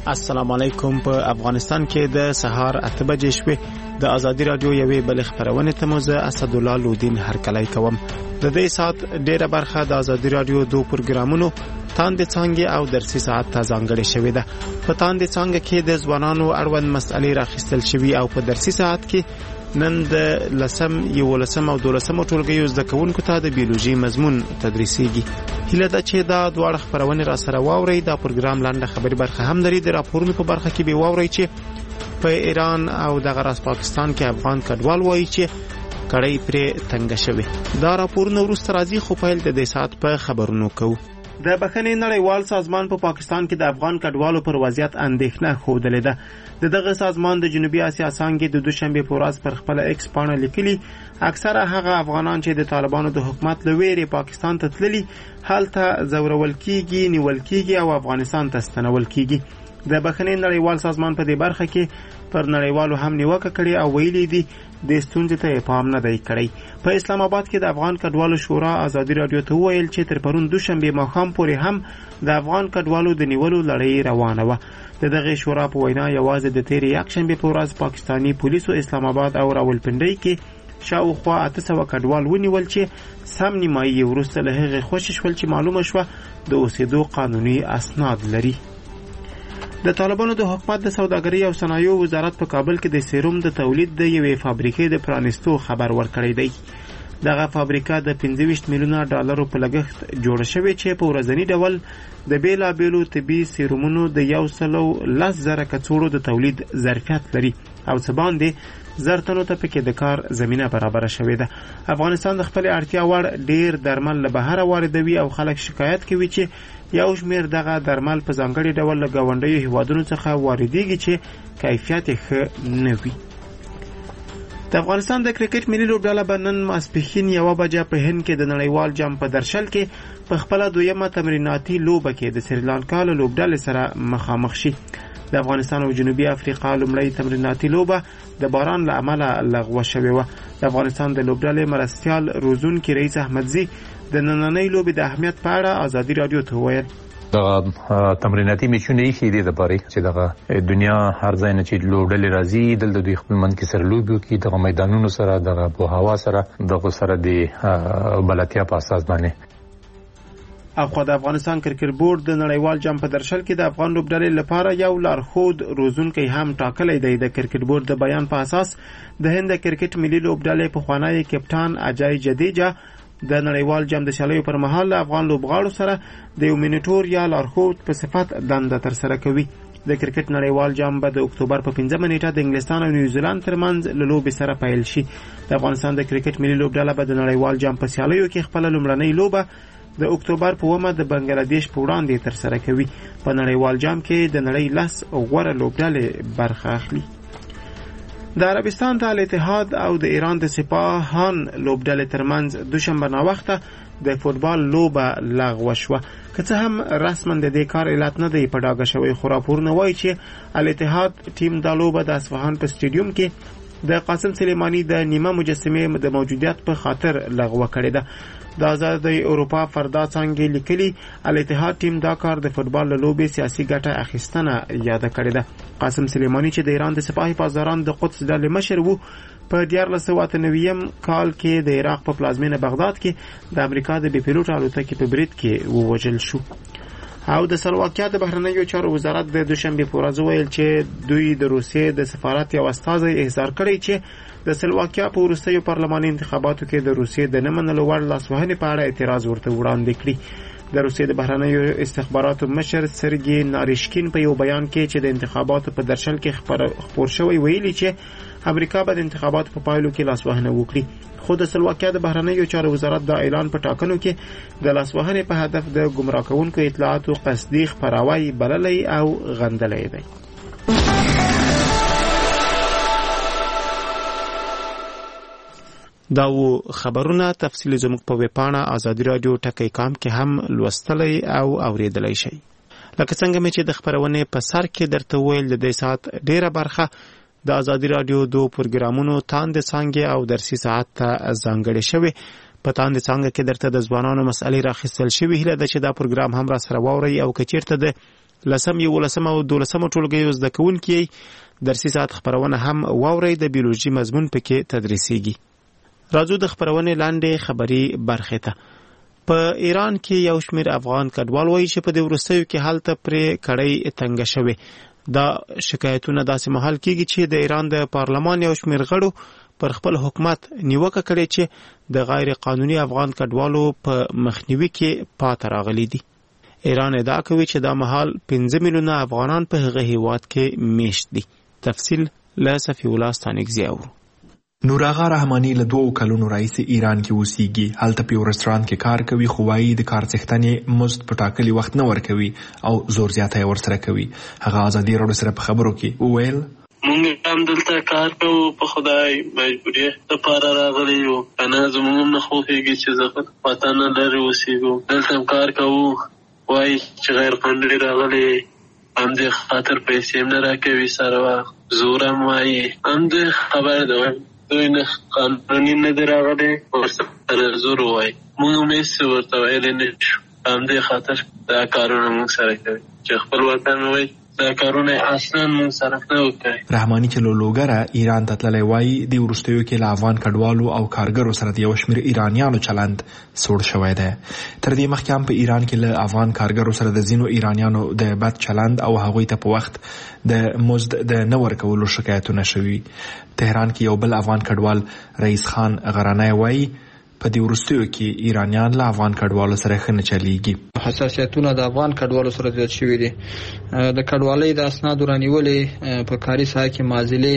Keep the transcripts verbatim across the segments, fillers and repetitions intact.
السلام علیکم. په افغانستان کې د سهار اته بجې شوې د ازادي رادیو یوې بل خبرونه ته موزه اسدالله لودین هرکلی کوم. د دې سات ډیره برخه د ازادي رادیو دو پروګرامونو تاند څنګه او درسي ساعت ته ځانګړې شوې ده. په تاند څنګه کې د ځوانانو اړوند مسئلې راخستل شوې او په درسي ساعت کې نن د لسم یو لسم او دولسم ټولګیو زده کوونکو ته د بیولوژي مضمون تدریسيږي. هله دا چې دا دواړه خبرونه را سره واوري دا پروګرام لاندې خبري برخه هم لري. د راپورونو په برخه کې به واوري چې په ایران او د غرس پاکستان کې افغان کډوال وایي چې کړي پرې تنګ شوی. دا راپورونه ورسته راځي خو په دې سات په خبرونو کوو. د بخښنې نړیوال سازمان په پا پاکستان کې د افغان کډوالو پر وضعیت اندېښنه خوده لیده. د دغه سازمان د جنوبي اسیا څنګه د دوشنبه په ورځ پر خپل ایکس پاڼه لیکلي اکثره هغه افغانان چې د طالبانو د حکومت لویری پاکستان ته تللي حالته زورول کیږي نیول کیږي او افغانستان ته ستنول کیږي. د بخښنې نړیوال سازمان په دې برخه کې پر نړیوالو هم نیوکه کړې او ویلي دي د ستونزې ته پام نه دی کړی. په اسلام آباد کې د افغان کډوالو شورا ازادي رادیو ته ویل چې تر پرون دوشنبه ماښام پورې هم د افغان کډوالو د نیولو لړۍ روانه و. د دغه شورا په وینا یوازې د تیرې یکشنبه په ورځ پاکستانی پولیسو اسلام آباد او راولپنډۍ کې شاوخوا اته سوه کډوال ونیول چې سم نیمایي وروسته له هغې خوشې شول چې معلومه شوه د اوسېدو قانوني اسناد لري. د طالبانو د حکومت د سوداګرۍ او صنایعو وزارت په کابل کې د سیروم د تولید د یوې فابریکې د پرانیستو خبر ورکړی دی. دغه فابریکه د پنځه ویشت میلیونه ډالرو په لګښت جوړه شوې چې په ورځنی ډول د بیلابیلو طبي سیرومونو د یو سلو لس زره کڅوړو د تولید ظرفیت لري او څه باندې زر تنو ته پکې د کار زمینه برابره شوې ده. افغانستان د خپل اړتیا وړ ډیر درمل له بهر واردوي او خلک شکایت کوي چې یو شمیر دغه درمل په ځانګړي ډول له ګاونډیو هیوادونو څخه واردېږي چې کیفیت یې ښه نه وي. د افغانستان د کرکټ ملي لوبډله به نن ماسپښین یوه بجه په هند کې د نړیوال جام په درشل کې په خپله دویمه تمریناتي لوبه کې د سریلانکا له لوبډلې سره مخامخ شي. د افغانستان او جنوبي افریقا لومړی تمریناتي لوبه د باران له امله لغوه شوې وه. د افغانستان د لوبډلې مرستیال روزونکي رئیس احمدزي د نننۍ لوبې د اهمیت په اړه ازادي رادیو ته وویل. دغه تمریناتي میچونه یې ښې دي د پاره چې دغه دنیا هر ځای نه چې لوبډلې راځي دلته دوی خپل منځ کې سره لوبې وکړي دغه میدانونو سره دغه په هوا سره دغه سره د بلدتیا په اساس باندې. اخو د افغانستان کرکټ بورډ د نړیوال جام په درشل کې د افغان لوبډلې لپاره یو لارښود روزونکی هم ټاکلی دی. د کرکټ بورډ د بیان په اساس د هند کرکټ ملي لوبډلې پخوانی کپټان اجای جدیجا د نړیوال جام د شالیو پر مهال افغان لوبغاړو سره د یو منیټور یا لارښود په صفت دنده ترسره کوي. د کرکټ نړیوال جام به د اکتوبر په پنځمه نیټه د انګلستان او نیوزیلند ترمنځ له لوبې سره پیل شي. د افغانستان د کرکټ ملي لوبډله به د نړیوال جام په شالیو کې خپل لومړنۍ لوبه د اکتوبر په اومه د بنگلاديش په وړاندې ترسره کوي. په نړیوال جام کې د نړۍ لس غوره لوبډلې برخه اخلي. د عربستان د الاتحاد او د ایران د سپاهان لوبډلې ترمنځ دوشنبه ناوخته د فوتبال لوبه لغوه شوه. که څه هم رسما د دې کار علت نه دی په ډاګه شوی خو راپورونه وایي چې الاتحاد ټیم د لوبه د اصفهان په سټیډیوم کې د قاسم سلیمانی د نیمه مجسمه د موجودیت په خاطر لغوه کړې ده. د آزادۍ اروپا فردا څنګه لیکلي الاتحاد ټیم دا کار د فوتبال له لوبې سیاسي ګټه اخیستنه یاد کړې ده. قاسم سلیمانی چې د ایران د سپاهي پاسداران د قدس ډلې مشر وو په دیارلس سوه اته نوي کال کې د عراق په پلازمینه بغداد کې د امریکا د بي پیلوټ الوتکې په برید کې ووژل شو. او د سلواکیا د بهرنیو چارو وزارت د دوشنبه په ورځ ویل چې دوی د روسیې د سفارت یو استازی احضار کړی چې د سلواکیا په وروستیو پارلماني انتخاباتو کې د روسیې د نه منلو وړ لاسوهنې په اړه اعتراض ورته وړاندې کړي. د روسیې د بهرنیو استخباراتو مشر سرګي ناریشکین په یو بیان کې چې د انتخاباتو په درشل کې خبر شوی ویلي چې امریکا به د انتخاباتو په پایلو کې لاسوهنه وکړي. خو د سلواکیا د بهرنیو چارو وزارت دا اعلان په ټاکنو کې د لاسوهنې په هدف د ګمراه کوونکو اطلاعاتو قصدي خپراوی بللی او غندلی دی. دا و خبرونه تفصیل زموږ په ویبپاڼه ازادي رادیو ټکی کام کې هم لوستلی او اوریدلی شئ. لکه څنګه مې چې د خبرونې په سر کې درته ویل د دې ساعت ډیره برخه د ازادي رادیو دو پروګرامونو تاند څنګه او درسي ساعت ته ځانګړې شوی. په تاند څنګه کې درته د ځوانانو مسئلې راخستل شوی. هله د چې دا پروګرام هم را سره واوري او کچیرته د لسم یولسم او دولسم ټولګیو زده کوونکي درسي ساعت خبرونه هم واوري د بیولوژي مضمون پکې تدریسيږي. راځو د خبرونه لاندې خبري برخه ته. په ایران کې یو شمېر افغان کډوال وایي چې په دې وروستیو کې حالت پرې کړی تنګ شوی. دا شکایتونه داسې مهال کېږي چې د ایران د پارلمان یو شمېر غړو پر خپل حکومت نیوکه کړې چې د غیر قانوني افغان کډوالو په مخنیوي کې پاتې راغلي دي. ایران ادعا کوي چې دا مهال پنځه میلیونه افغانان په هغه هیواد کې میشت دي. تفصیل له صفی الله ستانکزی اورو. نوراغا رحمانی له دوو کلونو راهیسې ایران کې اوسېږي. هلته په یو رستورانت کې کار کوي، خو وايي د کار څښتنې مزد په ټاکلي وخت نه ورکوي او زور زیاتی یې ورسره کوي. هغه ازادي راډیو سره په خبرو کې وویل مونږ هم دلته کار کوو، په خدای مجبوري لپاره راغلي یو. کنه زموږ هم نه خوښېږي چې زه وطن نه لرې اوسېږو. دلته هم کار کوو، وایي چې غیر قانوني راغلي، همدې خاطر پیسې هم نه راکوي سره وخت، زور هم وایي. همدې خبر ده، دوی نه قانوني نه دي راغلي، ورسره زور وایي. مونږ هم هېڅ ورته ویلی نه شو. همدې خاطر دا کارونه مونږ سره کوي چې خپل وطن وایي دا کارونه اصلا مونږ سره نه وکړي. رحماني چې له لوګره ایران ته تللی وایي د وروستیو کې له افغان کډوالو او کارګرو سره د یو شمېر ایرانیانو چلند سوړ شوی دی. تر دې مخکې هم په ایران کې له افغان کارګرو سره د ځینو ایرانیانو د بد چلند او هغوی ته په وخت د مزد د نه ورکولو شکایتونه شوي. تهران کې یو بل افغان کډوال رئیس خان غرانی وایي په دې وروستیو کې ایرانیان له افغان کډوالو سره ښه نه چلیږي. حساسیتونه د افغان کډوالو سره زیات شوي دي. د کډوالۍ د اسنادو رانیولې په کاري ساحه کې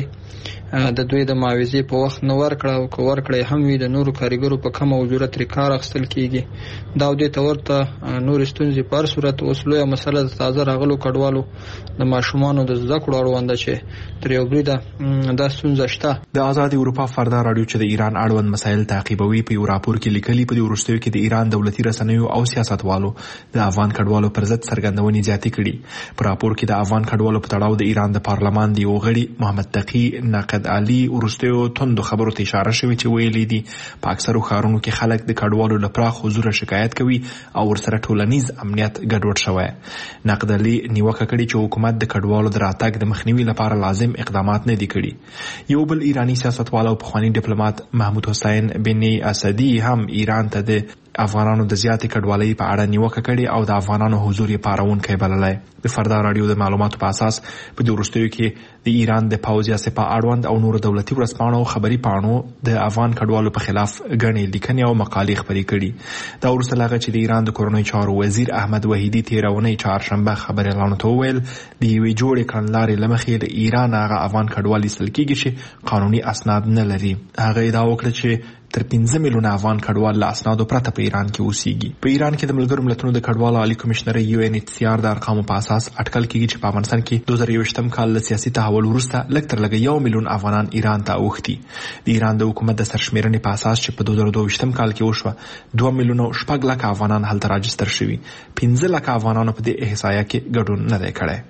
معضلې، د دوی د معاوضې په وخت نه ورکړه او که ورکړی هم وي د نورو کارګرو په کمه اجورت ترې کار اخیستل کېږي. دا او دې ته ورته نورې ستونزې په هر صورت اوس لویه مسله د تازه راغلو کډوالو د ماشومانو د زده کړو اړونده چې تر یو بریده دا ستونزه شته. د آزاد اروپا فردا راډیو چې د ایران اړوند مسایل تعقیبوي په یو راپور کې لیکلي په دې وروستیو کې د ایران دولتي رسنیو او سیاستوالو د افغان کډوالو پر ضد څرګندونې زیاتې کړي. په راپور کې د افغان کډوالو په تړاو د ایران د پارلمان د یو غړي محمد تقي نقد علي وروستیو توندو خبرو ته اشاره شوې چې ویلي دي په اکثرو ښارونو کې خلک د کډوالو له پراخ حضوره شکایت کوي او ورسره ټولنیز امنیت ګډوډ شوی. نقد علي نیوکه کړې چې حکومت د کډوالو د راتګ د مخنیوي لپاره لازم اقدامات نه دي کړي. یو بل ایرانی سیاستوال او پخوانی ډیپلوماټ محمود حسین بن اسدي هم ایران ته د افغانانو د زیاتې کډوالۍ په اړه نیوکه کړې او د افغانانو حضور یې پاروونکی بللی. د فردا راډیو د معلوماتو په اساس په دې وروستیو کې د ایران د پوځ یا سپاه اړوند او نورو دولتي ورځپاڼو خبري پاڼو د افغان کډوالو په خلاف ګڼې لیکنې او مقالې خپرې کړي. دا وروسته له هغه چې د ایران د کورنۍ چارو وزیر احمد وحیدي تېره اونۍ چهارشنبه خبریالانو ته وویل د یوې جوړې کړنلارې له مخې د ایران هغه افغان کډوال ایستل کېږي چې قانوني اسناد نه لري. هغه ادعا وکړه چې تر پنځه میلیونه افغان کډوال له اسنادو پرته په ایران کې اوسېږي. په ایران کې د ملګرو ملتونو د کډوالو عالي کمشنرۍ یو ان ایچ سی آر د ارقامو په اساس اټکل کېږي چې په افغانستان کې دوه زره یوویشتم کال له سیاسي تحول وروسته لږ تر لږه یو میلیون افغانان ایران ته اوښتي. د ایران د حکومت د سرشمېرنې په اساس چې په دوه زره دوه ویشتم کال کې وشوه دوه میلیونه شپږ لکه افغانان هلته راجستر شوي. پنځه لکه افغانانو په دې احصایه کې ګډون نه دی کړی.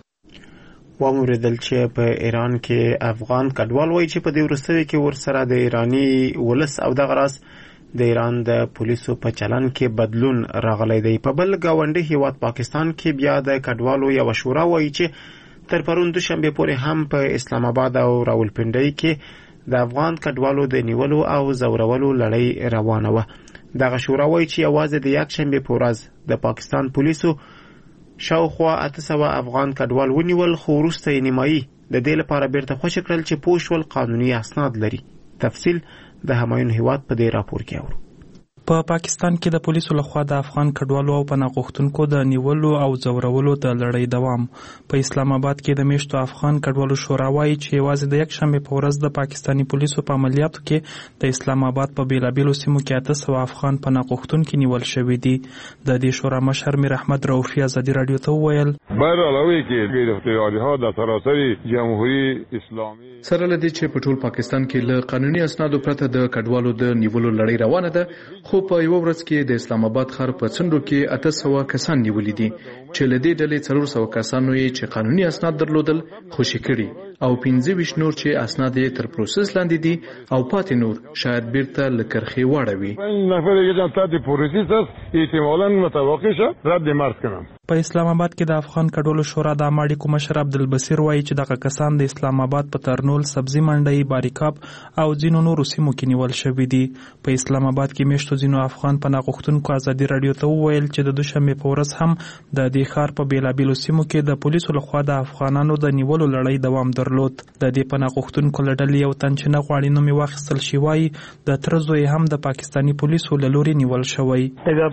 واوریدل چې په ایران کې افغان کډوال وایي چې په دې وروستیو کې ورسره د ایرانی ولس او دغه راز د ایران د پولیسو په چلن کې بدلون راغلی دی. په بل ګاونډي هیواد پاکستان کې بیا د کډوالو یو شورا وایي چې تر پرون دوشنبه پورې هم په اسلام آباد او راولپنډۍ کې د افغان کډوالو د نیولو او زورولو لړۍ روانه وه. دغه شورا وایي چې یوازې د یکشنبه په ورځ د پاکستان پولیسو شاوخوا اته سوه افغان کډوال ونیول، خو وروسته یې نیمایي د دې لپاره بیرته خوشي کړل چې پوه شول قانوني اسناد لري. تفصیل د همایون هیواد په دې راپور کې اورو. په پاکستان کې د پولیسو لخوا د افغان کډوالو او پناه غوښتونکو د نیولو او زورولو د لړۍ دوام. په اسلام آباد کې د میشتو افغان کډوالو شورا وایي چې یوازې د یکشنبې په ورځ د پاکستاني پولیسو په عملیاتو کې د اسلام آباد په بیلابیلو سیمو کې اته سوه افغان پناه غوښتونکي نیول شوي دي. د دې شورا مشر میر احمد رؤفي ازادي راډیو ته وویل بر علاوه کې گرفتاری‌ها در سراسر جمهوری اسلامی سره لدی چې په ټول پاکستان کې له قانوني اسنادو پرته د کډوالو د نیولو لړۍ روانه ده، خو په یو ورځ کې د اسلام آباد ښار په څنډو کې اته سوه کسان نیولي دي چې له دې ډلې څلور سوه کسانو یې چې قانوني اسناد درلودل خوشي کړي او پنځه ویشت نور چې اسناد یې تر پروسس لاندې دي او پاتې نور شاید بیرته له کرښې واړوي. نفر دیگه هم تحت پروسس است، احتمالاً متوقع شد رد مرز کنم. په اسلام آباد کې د افغان کډوالو شورا د عامه اړیکو مشر عبدالبصیر وایي چې دغه کسان د اسلام آباد په ترنول، سبزي منډۍ، باریکاب او ځینو نورو سیمو کې نیول شوي دي. په اسلام آباد کې میشتو ځینو افغان پناه غوښتونکو ازادي راډیو ته وویل چې د دوشنبې په ورځ هم د دې ښار په بېلابېلو سیمو کې د پولیسو لخوا د افغانانو د نیولو لړۍ دوام درلود. د دې پناه غوښتونکو له ډلې یو تن چې نه غواړي نوم یې واخیستل شي وایي د تره زوی هم د پاکستاني پولیسو له لوري نیول شوی.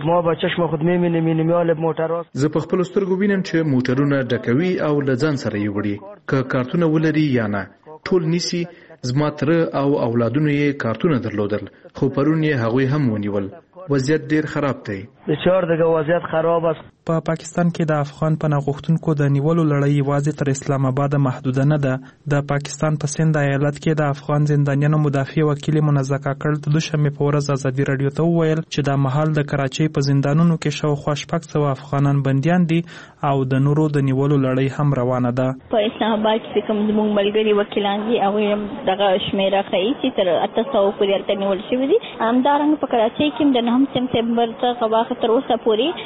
زه په خپلو سترګو وینم چې موټرونه ډکوي او له ځان سره یې وړي، که کارتونه ولري یا نه ټول نیسي. زما تره او اولادونو یې کارتونه درلودل، خو پرون یې هغوی هم ونیول. وضعیت ډیر خراب دی. بسیار دیگه وضعیت خراب است. په پاکستان کې د افغان پناه غوښتونکو د نیولو لړۍ یوازې تر اسلام آباد محدوده نه ده. د پاکستان په سند ایالت کې د افغان زندانیانو مدافع وکیل منزه کاکړ د دوشنبې په ورځ ازادي راډیو ته وویل چې د مهال د کراچۍ په زندانونو کې شاوخوا شپږ سوه افغانان بندیان دي او د نورو د نیولو لړۍ هم روانه ده. په اسلام آباد کې کوم زموږ ملګري وکیلان دي هغوی هم دغه شمیره ښیي چې تر اته سوه پورې هلته نیول شوي دي. همدارنګه په کراچۍ کې هم د نهم سپتمبر څخه واخه تر اوسه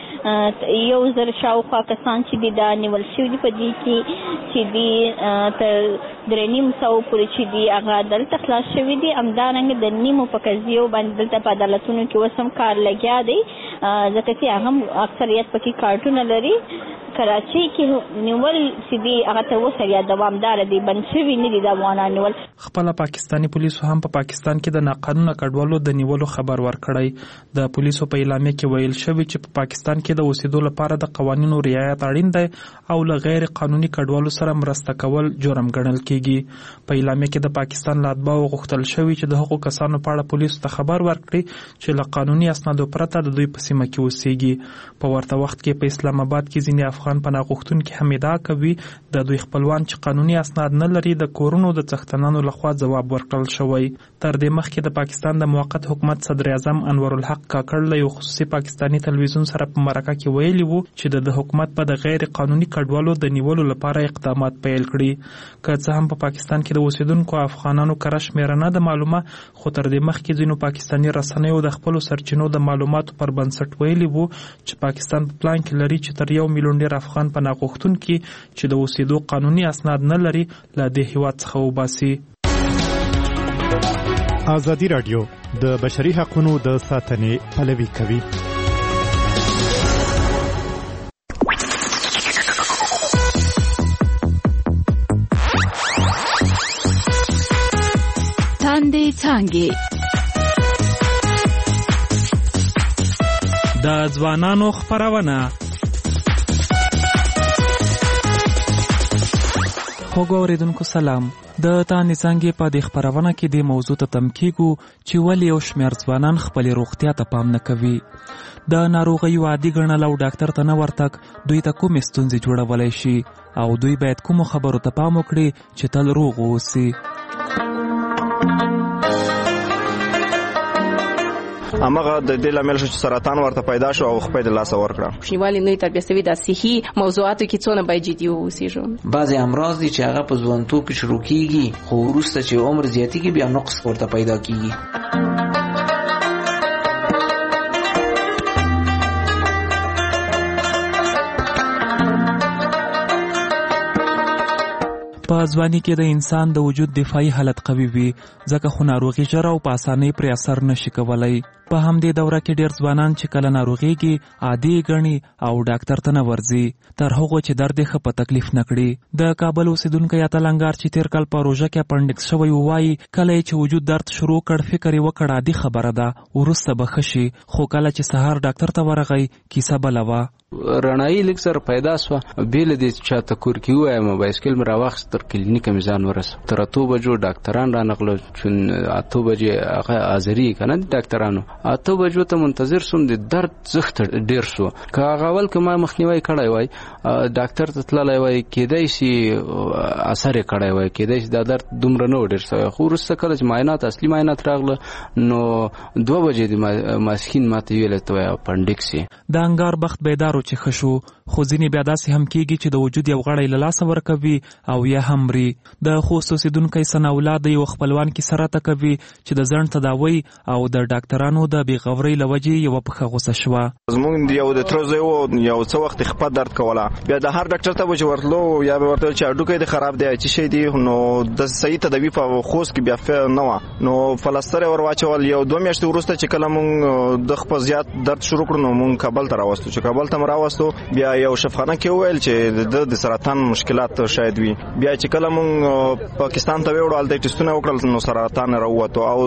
پورې یو زر شاوخوا کسان چې دي دا نیول شوي دي. په دې کې چې دي تر درې نیم سوه پورې چې دي هغه دلته خلاص شوي دي. همدارنګه د نیمو په قضیو باندې دلته په عدالتونو کې اوس هم کار لګیا دی، ځکه چې هغه هم اکثریت پکې کارټونه لري. کراچۍ کې نیول چې دي هغه تر اوسه یا دوامداره دي، بند شوي نه دي د افغانان نیول. خپله پاکستاني پولیسو هم په پاکستان کې د ناقانونه کډوالو د نیولو خبر ورکړی. د پولیسو په اعلامیه کې ویل شوي چې په پاکستان کې د اوسېدو لپاره د قوانینو رعایت اړین دی او له غیر قانوني کډوالو سره مرسته کول جرم ګڼل کیږي. په اعلامیه کې د پاکستان له اتباعو غوښتل شوي چې د هغو کسانو په اړه پولیسو ته خبر ورکړي چې له قانوني اسنادو پرته د دوی په سیمه کې اوسېږي. په ورته وخت کې په اسلام آباد کې ځینې افغان پناه غوښتونکي هم ادعا کوي د دوی خپلوان چې قانوني اسناد نه لري د کورونو د څښتنانو لخوا ځواب ورکړل شوی. تر دې مخکې د پاکستان د موقت حکومت صدر اعظم انورالحق کاکړ له یو خصوصي پاکستاني تلویزیون سره په مرکه کې ویلي وو چې د حکومت په د غیر قانوني کډوالو د نیولو لپاره اقدامات پیل کړي. که څه هم په پاکستان کې د اوسېدونکو افغانانو کره شمېره نه ده معلومه، خو تر دې مخکې ځینو پاکستاني رسنیو د خپلو سرچینو د معلوماتو پر بنسټ ویلي وو چې پاکستان په پلان کې لري چې تر یو میلیون ډیر افغان پناه غوښتونکي چې د اوسېدو قانوني اسناد نه لري له دې هیواد څخه وباسي. ازادي راډیو د بشري حقوقو د ساتنې پلوي کوي. تاندې څانګې د ځوانانو خپرونه. خوږو اوریدونکو سلام. د تاندې څانګې په دې خپرونه کې د موضوع ته تم کیږو چې ولې یو شمېر ځوانان خپلې روغتیا ته پام نه کوي. د ناروغیو عادي ګڼل او ډاکټر ته نه ورتګ دوی ته کومې ستونزې جوړولی شي او دوی باید کومو خبرو ته پام وکړي چې تل روغ واوسي. همغه د دې لامل شو چې سرطان ورته پیدا شو او خپل د لاس ورکړه. شنیوالي نه تربیه سوي د صحي موضوعاتو کې څونه باید جدي اوسېږو. بعضی امراض دي چې هغه په ځوانتوب کې شروع کیږي خو وروسته چې عمر زیاتېږي بیا نقص ورته پیدا کیږي. په ځواني کې د انسان د وجود دفاعي حالت قوي وي، ځکه خو ناروغي ژر او په اسانۍ پرې اثر نشي کولی. په همدې دوره کې ډېر ځوانان چې کله ناروغېږي عادي ګڼي او ډاکټر ته نه ورځي تر هغو چې درد یې ښه په تکلیف نه کړي. د کابل اوسېدونکی اتلنګار چې تېر کال په روژه کې اپنډکس شوی وایي کله یې چې وجود درد شروع کړ فکر یې وکړ عادي خبره ده، وروسته به ښه شي، خو کله چې سهار ډاکټر ته ورغی کیسه بله وه. رڼایي لږ سره پیدا سوه، بېله دې چې چاته کور کې ووایم بایسکل مې راواخیست تر کلینیکه مې ځان ورسو. تر اتو بجو ډاکټران رانغلل، چون اتو بجې هغه حاضري که نه د ډاکټرانو، اتو بجو ته منتظر سوم. د درد زښت ډېر شو. که هغه اول که ما مخنیوی کړی وای ډاکټر ته تللی وای کېدی شي اثر یې کړی وای، کېدی شي دا درد دومره نه و ډېر سوی. خو وروسته کله چې معاینات اصلي معاینات راغله نو دوه بجې د ماسپښین ما ته ویل ته وایي اپنډکس یې. د انګار بخت بیدارو چارو چې ښه شو، خو ځینې بیا داسې هم کېږي چې د وجود یو غړی له لاسه ورکوي او یا هم مري. د خوست اوسېدونکی ثناءالله د یو خپلوان کیسه راته کوي چې د ځنډ تداوی او د ډاکټرانو د بېغورۍ له وجې یوه پښه غوسه شوه. زموږ یو د تره زوی و، یو څه وخت خپه درد کوله، بیا د هر ډاکټر ته به چې ورتلو یا به ورته چې هډوکی دې خراب دی څه شی دی، نو د صحیح تداوي په خوست کې بیا نه وه، نو پلستر یې ور واچول. یو دوه میاشتې وروسته چې کله مونږ د خپل زیات درد شروع کړو نو مونږ کابل ته راوستو. چې کابل ته مو راوستو بیا یو شفاخانه کې وویل چې د سرطان مشکلات شاید وي. بیا چې کله مونږ پاکستان ته وړو هلته ټسټونه وکړل نو سرطان راووتو، او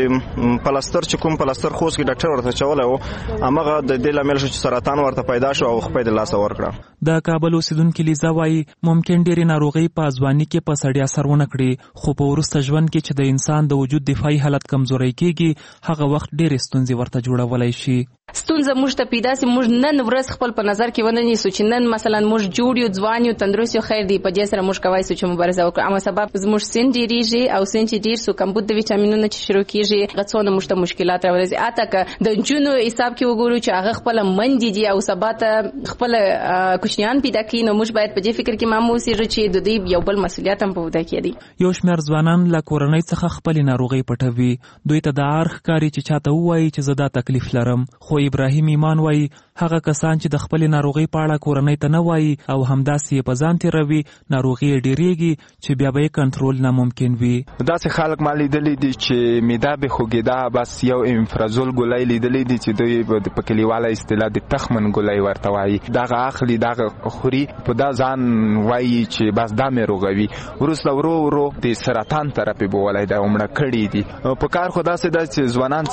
د پلستر چې کوم پلستر خوست کې ډاکټر ورته چولی و هماغه د دې لامل شو چې سرطان ورته پیدا شو او خپې د لاسه ورکړه. د کابل اوسیدونکي لیزا وایي ممکن ډېرې ناروغۍ په ځواني کې په سړي اثر ونه کړي، خو په وروسته ژوند کې چې د انسان د وجود دفاعي حالت کمزوری کېږي هغه وخت ډېرې ستونزې ورته جوړولی شي. ستونزه موږ ته پیدا سي، موږ نن ورځ خپل په نظر کې ونه نیسو چې نن مثلا موږ جوړ یو ځوان یو تندرست یو خیر دی، په دې سره موږ کولی سو چې مبارزه وکړو، اما سبب زموږ سن ډېرېږي او سن چې ډېر سو کمبود د ویټامینونو چې شروع کېږي هغه څونه موږ ته مشکلات راولي. اته که د نجونو حساب کې وګورو چې هغه خپله مندې دي او سبا ته خپله کوچنیان پیدا کوي، نو موږ باید په دې فکر کې مام اوسېږو چې د دوی یو بل مسؤلیت هم په وده کې دی. یو شمېر ځوانان له کورنۍ څخه خپلې ناروغۍ پټوي، دوی ته د عار ښکاري چې چاته ووایي چې زه دا تکلیف لرم، خو ابراهیم ایمان وایي هغه کسان چې د خپلې ناروغۍ په اړه کورنۍ ته نه وایي او همداسې یې په ځان تېروي ناروغي یې ډېرېږي چې بیا به یې کنټرول ناممکن وي. داسې خلک ما لیدلی دي چې معده به خوږېده، بس یو امفرازول ګولۍ لیدلی دي چې دوی په کلیواله اصطلاح د تخمن ګولۍ ورته وایي، دغه اخلي دغه خوري، په دا ځان وایي چې بس دا مې روغوي، وروسته ورو ورو د سرطان طرف یې بولی دی او مړه کړي دي. په کار خو داسې ده چې ځوانان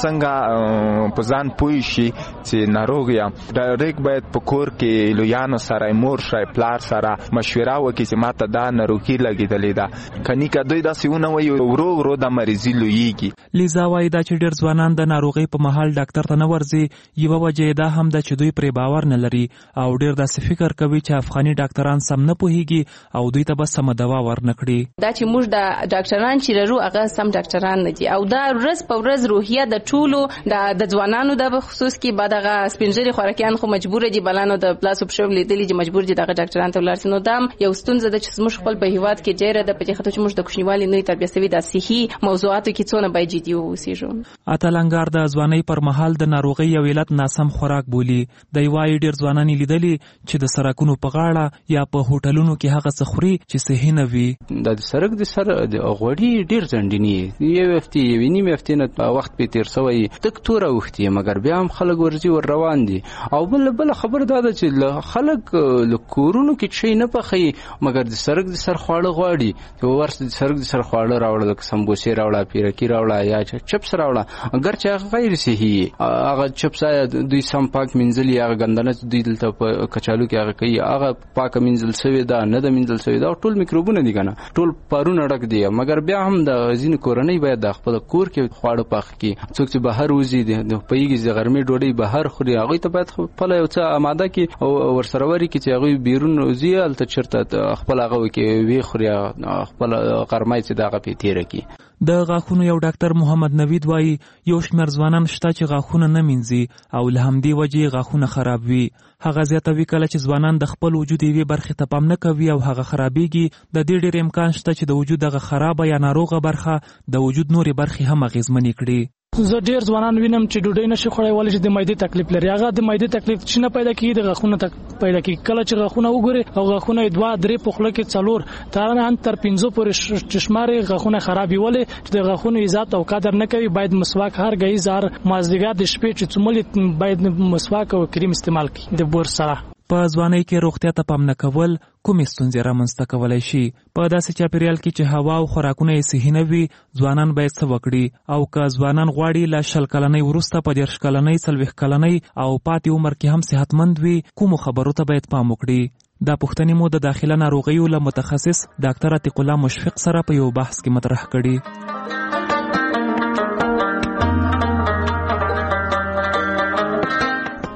څنګه په ځان پوه شي چې ناروغ یم، ډایرکټ باید په کور کې لویانو سره مور شای پلار سره مشوره وکړي چې ماته دا ناروغي لګېدلې ده، کني که دوی داسې ونه وایي ورو ورو دا مریضي لویږي. لیزا وایي دا چې ډېر ځوانان د ناروغۍ په مهال ډاکټر ته نه ورځي یوه وجه یې دا هم ده چې دوی پرې باور نه لري او ډېر داسې فکر کوي چې افغاني ډاکټران سم نه پوهېږي او دوی ته به سمه دوا ورنه کړي. دا چې موږ د ډاکټران چې لرو هغه سم ډاکټران نه دي او دا ورځ په ورځ روحیه د ټولو د ځوانانو د خصوص کې بعد هغه سپینځري خوراکیان خو مجبور دي بلانو د پلاسو په شوب لیدلي چې مجبور دي دغه ډاکټران ته ولاړ شي. نو دا یو ستونزه ده چې موږ خپل په هیواد کې ډېره ده، په دې خاطر چې موږ د کوچنیوالي نوې تربیه سوي د صحي موضوعاتو کې څونه باید جدي واوسېږو. اتلنګار د ځوانۍ پر مهال د ناروغۍ یو علت ناسم خوراک بولي. دی وایي ډېر ځوانان یې لیدلي چې د سړکونو په غاړه یا په هوټلونو کې هغه څه خوري چې صحي نه وي. د سړک د سر د غوړي ډېر ځنډني یو هفتې یوې نیمې هفتې نه وخت پې تېر سوی تک توره اوښتي، مګر بیا هم خلک ورځي ور روان دي. او بل بل خبر دا ده چې خلک له کورونو کې شي نه پخوي مګر د سړک د سر خواړه غواړي، چې ورسره د سړک د سر خواړه راوړه، لکه سمبوسې راوړه، پیرکي راوړه یا چپس راوړه، اگر چې هغه غیر صحي هغه چپس دوی سم پاک منځلي، هغه ګندنه دوی دلته په کچالو کې هغه کوي هغه پاک منځل سوی ده نه د منځل سوی ده، ټول میکروبونه دي کنه، ټول پارونه ډک دي. مګر بیا هم د ځینې کورنۍ باید د خپل کور کې خواړه پاک کړي. څوک چې بهر وځي د پیږي د غرمې ډوډۍ بهر خوري هغه ته باید خپل یو څه آماده کی او ورسره وري کی چې هغه بیرون وځي الته چرته خپل هغه کې وی خوري خپل غرمای چې دغه پیتیره کی. د غاښونو یو ډاکټر محمد نوید وایي یو شمېر ځوانان شته چې غاښونه نه مینځي او له همدې وجې غاښونه خراب وي. هغه زیاتوي کله چې ځوانان د خپل وجود یوې برخې ته پام نه کوي او هغه خرابېږي، د دې ډېر امکان شته چې د وجود هغه خرابه یا ناروغه برخه د وجود نورې برخې هم اغېزمنې کړي. زه ډیر ځوانان وینم چې ډوډۍ نشي خوړای ولې چې د معدې تکلیف لري. هغه د معدې تکلیف چې نه پیدا کیږي د غاښونو تک پیدا کیږي. کله چې غاښونه وګوري او غاښونه دوه درې په خوله کې څلور تر نه تر پنځه پورې چشماري غاښونه خرابي ولې چې د غاښونو عزت او قدر نه کوي. باید مسواک هر غي زار مازدیګر د شپې چې څومره باید مسواک او کریم استعمال کړي د بور سره. په ځوانۍ کې روغتیا ته پام نه کول کومې ستونزې رامنځته کولی شي؟ په داسې چاپیریال کې چې هوا او خوراکونه یې صحي نه وي ځوانان باید څه وکړي؟ او که ځوانان غواړي له شل کلنۍ وروسته په دېرش کلنۍ څلوېښت کلنۍ او پاتې عمر کې هم صحتمند وي کومو خبرو ته باید پام وکړي؟ دا پوښتنې مو د داخله ناروغیو له متخصص ډاکټر عتیق الله مشفق سره په یو بحث کې مطرح کړي.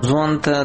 ځوان ته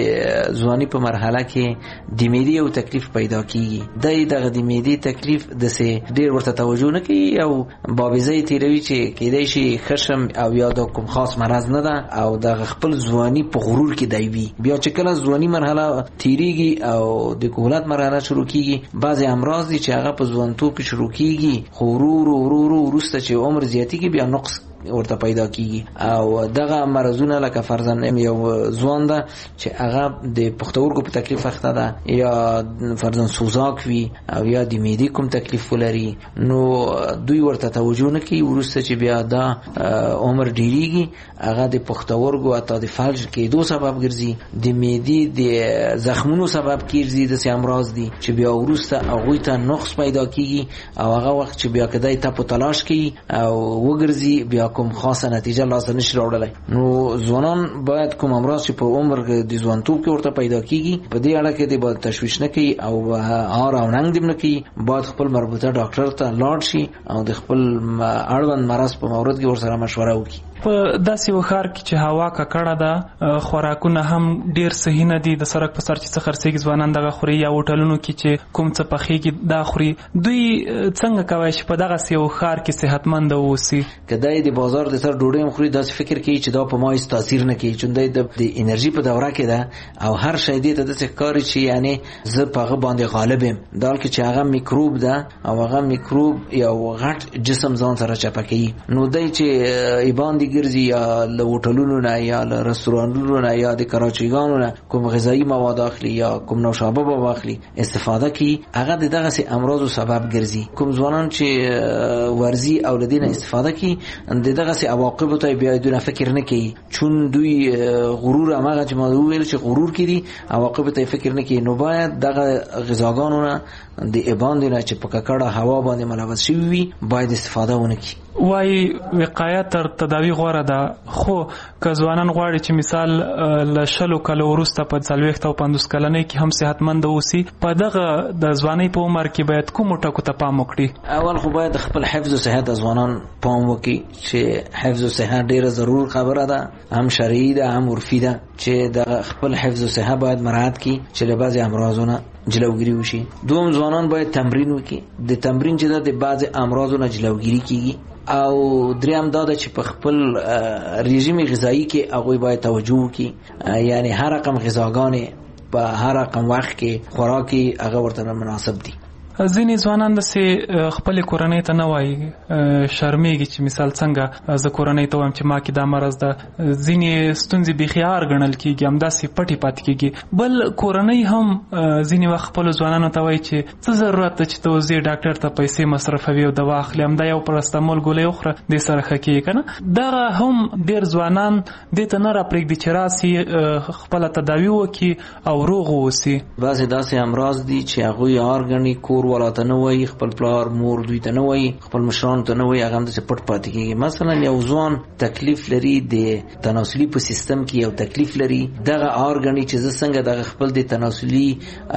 د ځواني په مرحله کې د معدې یو تکلیف پیدا کیږي. د دغه د معدې تکلیف د سه ډیر ورته توجه نه کوي او بابیزه تیروي چې کېدای شي خشم او یا د کوم خاص مرض نه ده او د خپل ځواني په غرور کې دی وي. بیا چې کله ځواني مرحله تیریږي او د کهولت مرحله شروع کیږي، بعضی امراض دي چې هغه په ځوانتوب کې شروع کیږي، خو ورو ورو ورو وروسته چې عمر زیاتیږي بیا نقص ورته پیدا کیږي. او دغه مرزونه لکه فرضاً یو ځوان ده چې هغه د پښتورګو په تکلیف اخته ده یا فرضاً سوزاک وي او یا د معدې کوم تکلیف ولري، نو دوی ورته توجه نه کوي. وروسته چې بیا دا عمر ډیریږي هغه د پښتورګو حتی د فلج کېدو سبب ګرځي، د معدې د زخمونو سبب کیږي. د سه امراض دي چې بیا وروسته هغوی ته نقص پیدا کیږي او هغه وخت چې بیا کدی ته په تلاش کوي او وګرځي بیا کوم خاصه نتیجه لاسته نشي راوړلای. نو ځوانان باید کوم امراض چې په عمر د ځوانتوب کې ورته پیدا کیږي په دې اړه کې د باید تشویش نه کوي او هار او ننګ دې نه کوي. باید خپل مربوطه ډاکټر ته لاړ شي او د خپل اړوند مرض په مورد کې ورسره مشوره وکړي. په داسې وخار کې چې هوا ککړه ده، خوراکونه هم ډیر صحیح نه دي، د سړک په سر چې څه خرڅېږي ځوانان دغه خوري یا هوټلونو کې چې کوم څه پخېږي دا خوري. دوی څنګه کولی شي په دغسې یو ښار کې صحتمند واوسي؟ که دی د بازار د سر ډوډۍ هم خوري داسې فکر کوي چې دا په ما هېڅ تاثیر نه کوي، چون دی د انرژي په دوره کې ده او هر شی دې ته داسې ښکاري چې یعنې زه په هغه باندې غالب یم، دا حال کې چې هغه میکروب ده او هغه میکروب یو غټ جسم ځان سره چپه کوي. نو دی چې باندې ګرځي یا له هوټلونو نه یا له رستورانونو نه یا د کراچیګانو نه کوم غذایی مواد اخلي یا کوم نوشابه به واخلي استفاده کوي، هغه د دغسې امراضو سبب ګرځي. کوم ځوانان چې ورزي او له دې نه استفاده کوي د دغسې عواقبو ته بیا دوی فکر نه کوي، چون دوی غرور هماغه چې ما وویل چې غرور کې دي عواقبو ته فکر نه کوي. نو باید دغه غذاګانو نه د باندې نه چې په ککړه هوا باندې ملوث شوي وي باید استفاده ونه کړي. وای وقایه تر تداوی غوره ده، خو که ځوانان غواړي چې مثال له شلو کلو وروسته په څلوېښت او پنځوس کلنۍ کې هم صحتمند اوسي، په دغه د ځوانۍ په عمر کې باید کومو ټکو ته پام وکړي؟ اول خو باید خپل حفظ او صحت د ځوانان پام وکړي چې حفظ او صحت ډیره ضرور خبره ده، هم شرعي ده هم عرفي ده، چې د خپل حفظ او صحت باید مراعات کړي چې له بعضې امراضو نه جلوگیری وشي. دوم ځوانان باید تمرین وکړي، د تمرین چې ده د بعضې امراضو نه جلوگیری کیږي. او دریم دا ده چې په خپل رژیم غذایی کې هغوی باید توجه وکړي، یعنی هر رقم غذاګانې په هر رقم وخت کې خوراکي هغه ورته مناسب دي. ځینې ځوانان داسې خپلې کورنۍ ته نه وایي، شرمېږي چې مثال څنګه زه کورنۍ ته وایم چې ما کې دا مرض ده. ځینې ستونزې بیخي هار ګڼل کېږي، همداسې پټې پاتې کېږي. بل کورنۍ هم ځینې وخت خپلو ځوانانو ته وایي چې څه ضرورت ده چې ته وځې ډاکټر ته پیسې مصرفوي او دوا اخلي، همدا یو پرستمول ګولۍ وخوره دې سره ښه کېږي که نه. دغه هم ډېر ځوانان دې ته نه راپرېږدي چې راسي خپله تداوي وکړي او روغ واوسي. بعضې داسې امراض دي چې هغوی هار ګڼي، کور والا ته نه وایي، خپل پلار مور دوی ته نه وایي، خپل مشرانو ته نه وایي، هغه هم داسې پټ پاتې کېږي. مثلا یو ځوان تکلیف لري د تناسلي په سیستم کې یو تکلیف لري، دغه هار ګڼي چې زه څنګه دغه خپل د تناسلي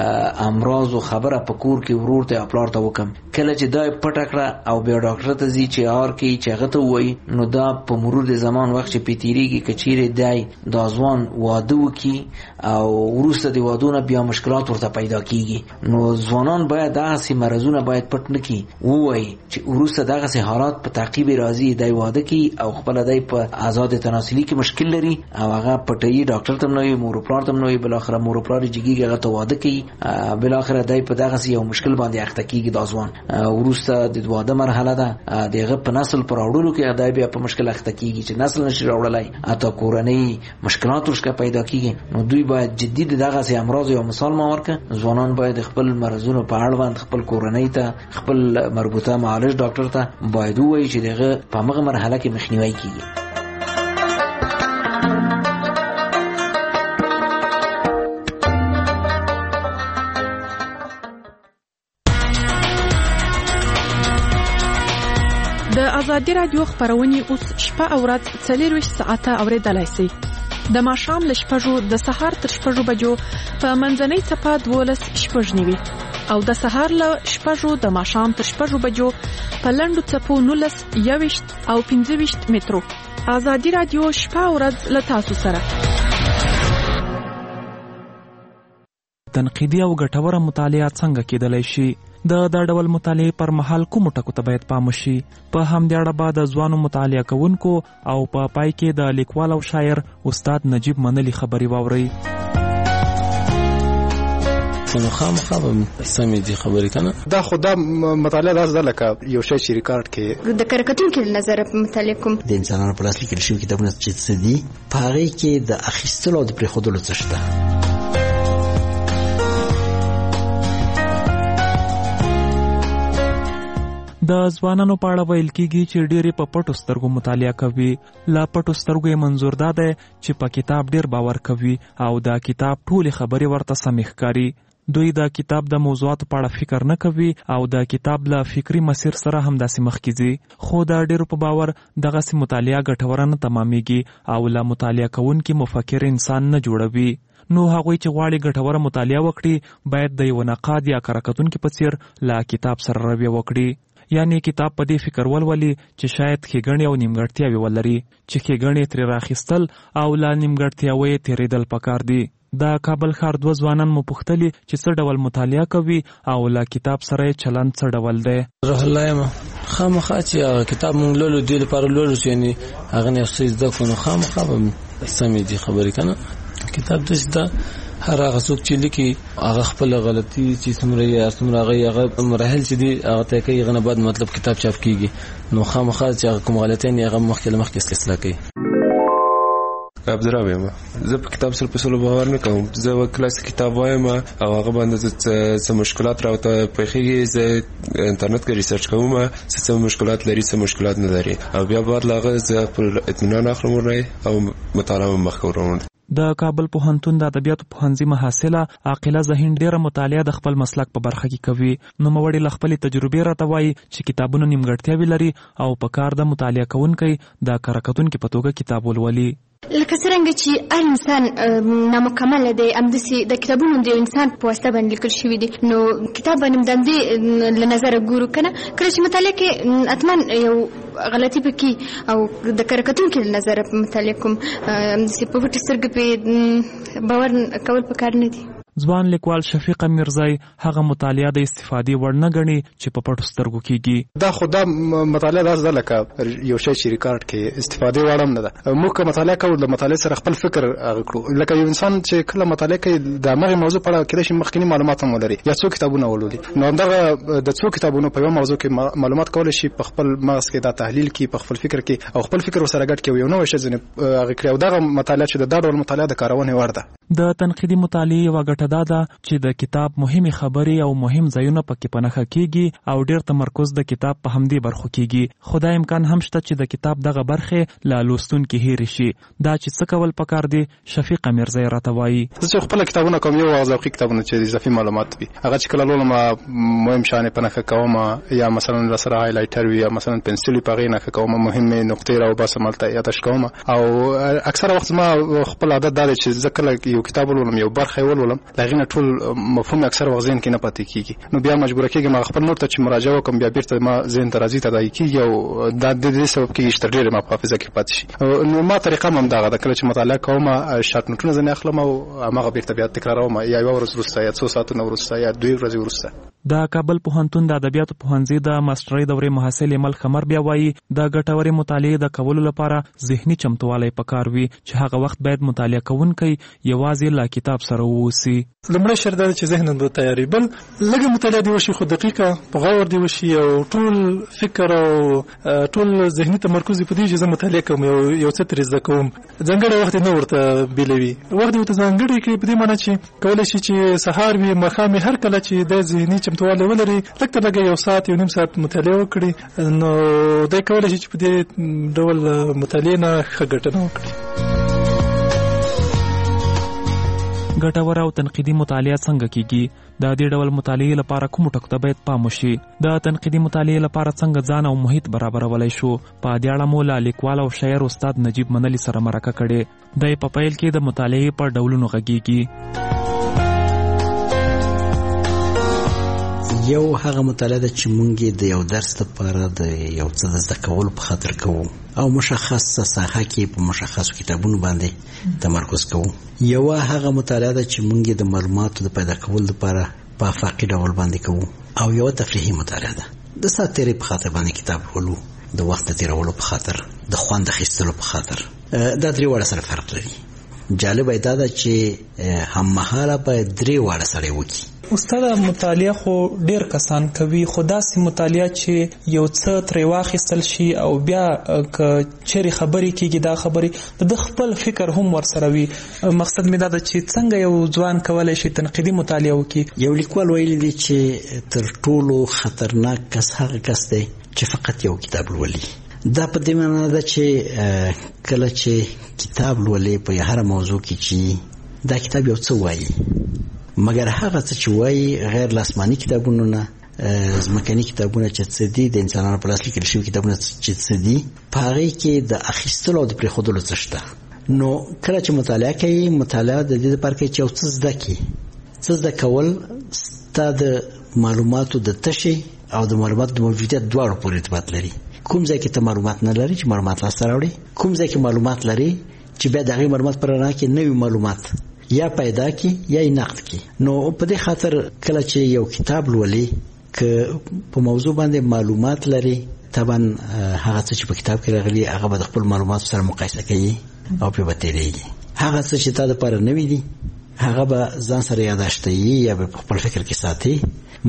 امراضو خبره په کور کې ورور ته یا پلار ته وکړم. کله چې دا پټه کړه او بیا ډاکټر ته ځي چې هار کوي چې هغه ته ووایي، نو دا په مرور د زمان وخت چې پې تېرېږي که چیرې دی دا ځوان واده وکړي او وروسته د واده نه بیا مشکلات ورته پیدا کېږي. نو ځوانان باید دغسې مرضونه باید پټ نه کړي، ووایي چې وروسته دغسې حالات په تعقیب راځي، دی واده کوي او خپله دی په آزاد تناسلي کې مشکل لري او هغه پټوي، ډاکټر ته هم نه وایي، مور و پلار ته هم نه وایي، بالاخره مور و پلار یې جګېږي هغه ته واده کوي، بالاخره دی په دغسې یو مشکل باندې اخته کېږي. دا ځوان وروسته د واده مرحله ده، د هغه په نسل په راوړلو کې دی بیا په مشکل اخته کېږي چې نسل نشي راوړلی، حتی کورنۍ مشکلات ورشکه پیدا کېږي. نو دوی باید جدي د دغسې امراضو یو مثال ما ورکړه. ځوانان باید خپل مرضونو په اړوند خپل کورنۍ ته، خپل مربوطه معالج ډاکټر ته باید ووایي چې دغه په هغه مرحله کې مخنیوي کیږي. د ازادي رادیو خبرونه اوس شپه او ورځ څلورویشت ساعته اوریدلای شئ. د ماښام له شپږو د سهار تر شپږو بجو په منځنۍ څپه دولس شپږ نیوي او د سهار له شپږو د ماښام تر شپږو بجو په لنډو څپو نولس یوویشت او پنځه ویشت مترو. ازادي رادیو شپه او ورځ له تاسو سره. تنقیدي او ګټوره مطالعه څنګه کېدلی شي؟ د دا ډول مطالعې پر مهال کومو ټکو ته باید پام وشي؟ په همدې اړه به د ځوانو مطالعه کوونکو او په پا پای کې د لیکوال او شاعر استاد نجیب منلي خبرې واورئ. نو خامخا به سمې دي خبرې کنه. دا خو دا مطالعه داسې ده لکه یو شی چې ریکارډ کې د کارکتونکو له نظره مطالعه کوم د انسانانو په لاس لیکل شوي کتابونه چې څه دي په هغې کې د اخیستلو او د پرېښودلو څه شته. د ځوانانو په اړه ویل کېږي چې ډېرې په پټو سترګو مطالعه کوي. له پټو سترګو یې منظور دا دی چې په کتاب ډېر باور کوي او د کتاب ټولې خبرې ورته سمې ښکاري. دوی د کتاب د موضوعاتو په اړه فکر نه کوي او د کتاب له فکري مسیر سره همداسې مخکې ځي. خو د ډېرو په باور دغسې مطالعه ګټوره نه تمامیږي او له مطالعه کوونکي مفکر انسان نه جوړوي. نو هغوی چې غواړي ګټوره مطالعه وکړي باید د یو نقاد یا کره کتونکي په څیر له کتاب سره رویه وکړي. یعنی کتاب په دې فکر ولولي چې شاید ښېګڼې او نیمګړتیاوې ولري چې ښېګڼې ترې راخیستل او له نیمګړتیاوې تېرېدل پکار دي. د کابل ښار دوه ځوانان مو پوښتلي چې څه ډول مطالعه کوي او له کتاب سره یې چلند څه ډول دی. روح الله یم خامخا چې هغه کتاب مونږ لولو دې لپاره لولو چې یعنې هغه نه څه زده کړو نو خامخا به سمې دي خبرې که نه. کتاب داسې ده هر هغه څوک چې لیکي هغه خپل غلطي چې څومره یې څومره هغه هغه مراحل چې دي هغه طی کوي هغه نه بعد مطلب کتاب چاپ کیږي نو خامخا چې هغه کوم غلطۍ نه هغه مخکې له مخکې اصلاح کوي. عبدالرحمن یم زه په کتاب سره په سلو باور نه کوم. زه کلاس کتاب وایم او هغه باندې څه مشکلات راوته پېښېږي زه انټرنیټ کې ریسرچ کوم څه مشکلات لري څه مشکلات نه لري او بیا بعد لاغه زه خپل اطمینان اخلم ورنه او مطالعه مخ کوم. د کابل پوهنتون د ادبیاتو پوهنځي محصله عاقله ذهین ډېره مطالعه د خپل مسلک په برخه کې کوي. نوموړې له خپلې تجربې راته وایي چې کتابونه نیمګړتیاوې لري او په کار د مطالعه کوونکی د کره کتونکي په توګه کتاب ولولي. لکه څرنګه چې هر انسان نامکمل دی همداسې د کتابونو د انسان په واسطه باندې لیکل شوي دي نو کتاب باندې د همدې له نظره ګورو که نه. کله چې مطالعه کې حتما یو غلطي پکې او د کره کتونکي له نظره مطالعه کوم همداسې په پټې سترګې پې باور کول پکار نه دي. ځوان لیکوال شفیق میرزای هغه مطالعه د استفادې وړ نه ګڼي چې په پټو سترګو کېږي. دا خو دا مطالعه داسې ده لکه یو شی چې ریکارډ کې استفادې وړ هم نه ده. موږ که مطالعه کوو د مطالعې سره خپل فکر هغه کړو لکه یو انسان چې کله مطالعه کوي د همغې موضوع په اړه کېدای شي مخکیني معلومات هم ولري یا څو کتابونه ولولي نو همدغه د څو کتابونو په یوه موضوع کې معلومات کولی شي په خپل مغز کې دا تحلیل کړي په خپل فکر کې او خپل فکر ورسره ګډ کړي یو نوی شی ځینې هغه کړي او دغه مطالعه چې د دا ډول مطالعه د کارونې وړ ده. د تنقیدي مطالعې یوه ګټه دا ده چې د کتاب مهمې خبرې او مهم ځایونه پکې په نښه کېږي او ډېر تمرکز د کتاب په همدې برخو کېږي. خو دا امکان هم شته چې د کتاب دغه برخې له لوستونکي هېرې شي. دا چې څه کول پکار دي شفیقه میرزای راته وایي. زه چې خپله کتابونه کوم یو ذوقي کتابونه چې اضافي معلومات وي هغه چې کله لولم مهم شیان په نښه کوم یا مثلا راسره هایلایټر وي یا مثلا پنسل وي په هغې نښه کوم مهمې نقطې راوباسم هلته یادداشت کوم او اکثره وخت زما خپل عادت دا دی چې زه کله یو کتاب ولولم یو برخه ولولم د هغې نه ټول مفهوم اکثر وخت ذهن کې نه پاتې کېږي نو بیا مجبوره کېږم هغه خپل نور ته چې مراجعه وکړم بیا بېرته ما ذهن ته راځي تداعي کېږي او دا د دې سبب کېږي چې تر ډېرې ما په حافظه کې پاتې شي. نو ما طریقه هم همدغه ده کله چې مطالعه کوم شارټ نوټونه ځینې اخلم او هماغه بېرته بیا تکراروم یا یوه ورځ وروسته یا څو ساعتونه وروسته یا دوې ورځې وروسته. د کابل پوهنتون د ادبیاتو پوهنځي د ماسټرۍ دورې محصل ایمل خمر بیا وایي د ګټورې مطالعې د کولو لپاره ذهني چمتوالی پکار وي چې هغه وخت باید مطالعه کوونکی یوازې له کتاب سره واوسي. لومړی شرط دا چې ذهن به تیاری بل لږه مطالعه دی وشي خو دقیقه په غور دی وشي او ټول فکر او ټول ذهني تمرکز په دې چې زه مطالعه کوم یو یو څه ترې زده کوم ځانګړی وخت نه ورته بیلوي وخت ورته ځانګړی کړي په دې معنی چې کولی شي چې سهار وي ماښام هر کله چې د ذهني چمتوالی ولري لږ تر لږه یو ساعت یو نیم ساعت مطالعه وکړي نو دی کولی شي چې په دې ډول مطالعې نه ښه ګټنه وکړي. ګټوره او تنقیدي مطالعه څنګه کیږي؟ د دې ډول مطالعې لپاره کوم ټکو ته باید پام وشي؟ د تنقیدي مطالعې لپاره څنګه ځان او محیط برابرولای شو؟ په دې اړه مو له لیکوال او شاعر استاد نجیب منلي سره مرکه کړې. دی په پیل کې د مطالعې په ډولونو غږیږي. یو هغه مطالعه ده چې مونږ د یو درس لپاره د یو څه د زده کولو په خاطر کوو او مشخصه ساحه کې په مشخصو کتابونو باندې تمرکز کوو. یو هغه مطالعه ده چې مونږ د معلوماتو د پیدا کولو لپاره په افاقي ډول باندې کوو او یو تفریحي مطالعه ده د ساعت تیرې په خاطر باندې کتاب لولو، د وخت تیرولو په خاطر، د خوند اخیستلو په خاطر. دا درې واړه سره فرق لري. جالب دا ده چې هم مهاله باید درې واړه سره وکړي. استاد مطالعه خو ډیر کسان کوي، خو داسې مطالعه چې یو څه ترې واخیستل شي او بیا که چیرې خبرې کېږي دا خبرې د خپل فکر هم ورسره وي. مقصد مې دا ده چې څنګه یو ځوان کولی شي تنقیدي مطالعه وکړي. یو لیکوال ویلی دی چې تر ټولو خطرناک کس هغه کس دی چې فقط یو کتاب لولي. دا په دې معنی ده چې کله چې کتاب لولي په هر موضوع کې چې دا کتاب یو څه وایي، مګر هغه څه چې وایي غیر لاسماني کتابونه نه، ځمکني کتابونه چې څه دي، د انسانانو په لاس لیکل شوي کتابونه چې څه دي، په هغې کې د اخیستلو او د پرېښودلو څه شته. نو کله چې مطالعه کوي، مطالعه د دې لپاره کوي چې یو څه زده کړي. څه زده کول ستا د معلوماتو د تشې او د معلوماتو د موجودیت دواړو پورې ارتباط لري. کوم ځای کې ته معلومات نه لري چې معلومات لاسته راوړي، کوم ځای کې معلومات لري چې بیا د هغې معلومات پر رڼا کې نوي معلومات یا پیدا کی یا نقد کی. نو په دې خاطر کله چې یو کتاب لولي که په موضوع باندې معلومات لري، طبعا هغه څه چې په کتاب کې راغلي هغه به د خپل معلوماتو سره مقایسه کوي او په بتیریږي. هغه څه چې تا د لپاره نوي دي هغه به ځان سره یاداشتي یا په خپل فکر کې ساتي،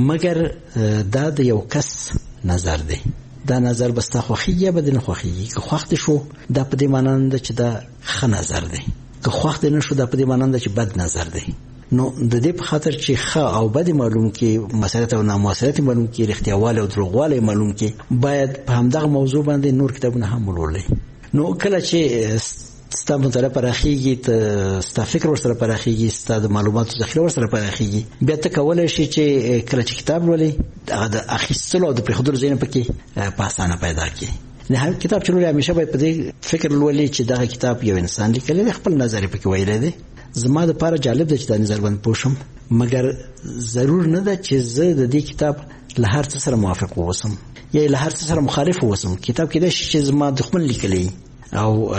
مګر دا د یو کس نظر دی. دا نظر به ستا خوښیږي یا به دې نه خوښیږي. که خوښ دې شو دا په دې معنی نه ده چې دا ښه نظر دی، که خوښ دې نه شو دا په دې معنی ده چې بد نظر دی. نو د دې په خاطر چې ښه او بد معلوم کې، مسئلت او نامسئلت معلوم کې، رښتیاوالی او دروغوالی معلوم کې، باید په همدغه موضوع باندې نور کتابونه هم ولولئ. نو کله چې ستا مطالعه پراخیږي، ته ستا فکر ورسره پراخیږي، ستا د معلوماتو ذخیره ورسره پراخیږي، بیا ته کولی شي چې کله چې کتاب لولئ هغه د اخیستلو او د پرېښودلو ځایونه پکې په اسانه پیدا کړي. نه هر کتاب چې لولي همیشه باید په دې فکر لولي چې دغه کتاب یو انسان لیکلی دی، خپل نظر یې پکې ویلی دی. زما دپاره جالب ده چې دا نظر باندې پوه شم، مګر ضرور نه ده چې زه د دې کتاب له هر څه سره موافق واوسم یا له هر څه سره مخالف واوسم. کتاب کېدای شي چې زما دښمن لیکلی او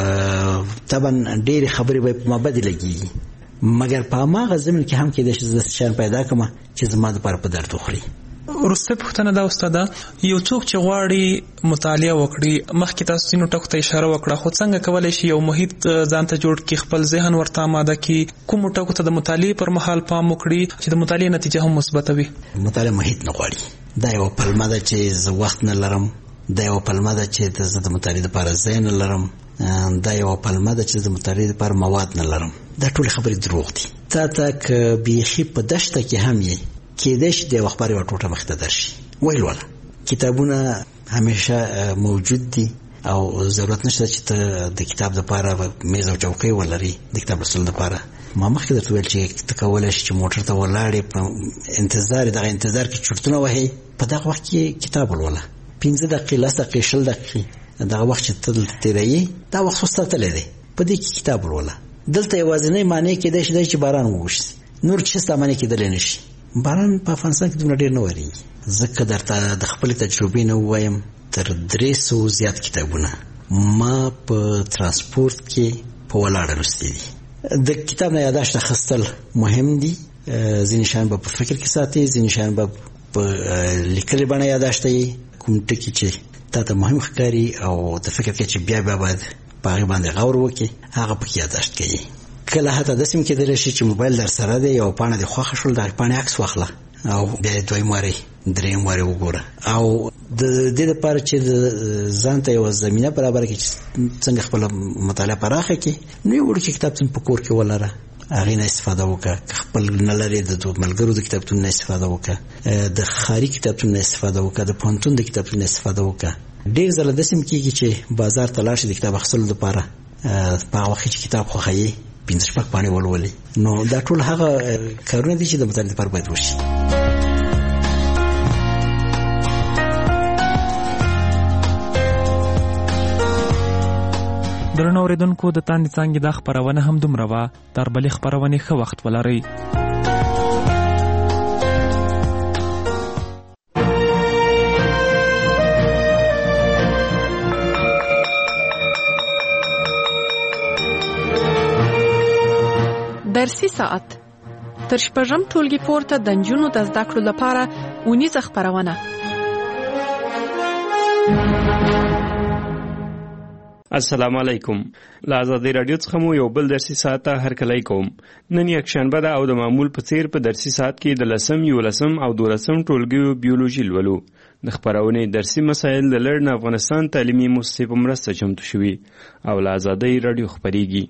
طبعا ډېرې خبرې به په ما بدې لګېږي، مګر په هماغه ضمن کې هم کېدای شي زه داسې شیان پیدا کړم چې زما دپاره په درد وخوري. وروسته پوښتنه دا استاده، یو څوک چې غواړي مطالعه وکړي، مخکې تاسو ځینو ټکو ته اشاره وکړه، خو څنګه کولی شي یو محیط ځان ته جوړ کړي، خپل ذهن ورته آماده کړي، کومو ټکو ته د مطالعې پر مهال پام وکړي چې د مطالعې نتیجه هم مثبته وي؟ مطالعه محیط نه غواړي. دا یوه پلمه ده چې زه وخت نه لرم، دا یوه پلمه ده چې زه د مطالعې لپاره ځای نه لرم، دا یوه پلمه ده چې د مطالعې لپاره مواد نه لرم. دا ټولې خبرې دروغ دي. تا ته که بیخي په دشته کې هم یې، کېدای شي د یوه اخبار یوه ټوټه مخې ته درشي. ویې لوله. کتابونه همیشه موجود دي او ضرورت نشته چې ته د کتاب دپاره میز او چوکۍ ولري د کتاب لوستلو دپاره. ما مخکې درته ویل چې ته کولی شي چې موټر ته ولاړې، په انتظار دغه انتظار کې چرتونه وهې، په دغه وخت کې کتاب ولوله. پنځه دقیقې، لس دقیقې، شل دقیقې دغه وخت چې ته دلته تېروې، دا وخت خو ستا تللی دی، په دې کې کتاب ولوله. دلته یوازینۍ معنی کېدای شي دا چې باران ووشي، نور چې ستا معنی کېدلی نه شي. باران په افغانستان کې دومره ډېر نه ورېږي. ځکه درته د خپلې تجربې نه ووایم، تر درې سوو زیات کتابونه ما په ترانسپورت کې په ولاړه لوستي دي. د کتاب نه یاداشت اخیستل مهم دي. ځینې شیان به په فکر کې ساتي، ځینې شیان به په لیکلې بڼه یاداشت یې، کوم ټکي چې تا ته مهم ښکاري او د فکر کې چې بیا بیا باید په هغې باندې غور وکړي، هغه پکې یاداشت کوي. کله حتی داسې هم کېدلی شي چې موبایل در سره دی، یوه پاڼه دې خوښه شول، د هغې پاڼې عکس واخله او بیا یې دویم وارې درېیم وارې وګوره. او د دې لپاره چې د ځان ته یوه زمینه برابره کړي چې څنګه خپله مطالعه پراخه کړي، نو یو وړوکی کتابتون په کور کې ولره، هغې نه استفاده وکړه. که خپل نه لرې د ملګرو د کتابتون نه استفاده وکړه، د ښاري کتابتون نه استفاده وکړه، د پوهنتون د کتابتون نه استفاده وکړه. ډېر ځله داسې هم کېږي چې بازار ته لاړ شي د کتاب اخیستلو لپاره، په هغه وخت چې کتاب خوښوي پنځه شپږ پاڼې ولولي. نو دا ټول هغه کارونه دي چې د مطالعې لپاره باید وشي. درنو اوریدونکو، د تاندې څانګې دا خپرونه هم دومره وه. تر بلې خپرونې ښه وخت ولرئ. درسي ساعت تر شپږم ټولګي پورته د نجونو د زده کړو لپاره اونیزه خپرونه. السلام علیکم. له ازادي رادیو څخه مو یو بل درسي ساعت ته هرکلی کوم. نن یکشنبه ده او د معمول په څیر په درسي ساعت کې د لسم، یولسم او دولسم ټولګیو بیولوژي لولو. د خپرونې درسي مسایل د لړن افغانستان تعلیمي مؤسسې په مرسته چمتو شوي او له ازادي رادیو خپریږي.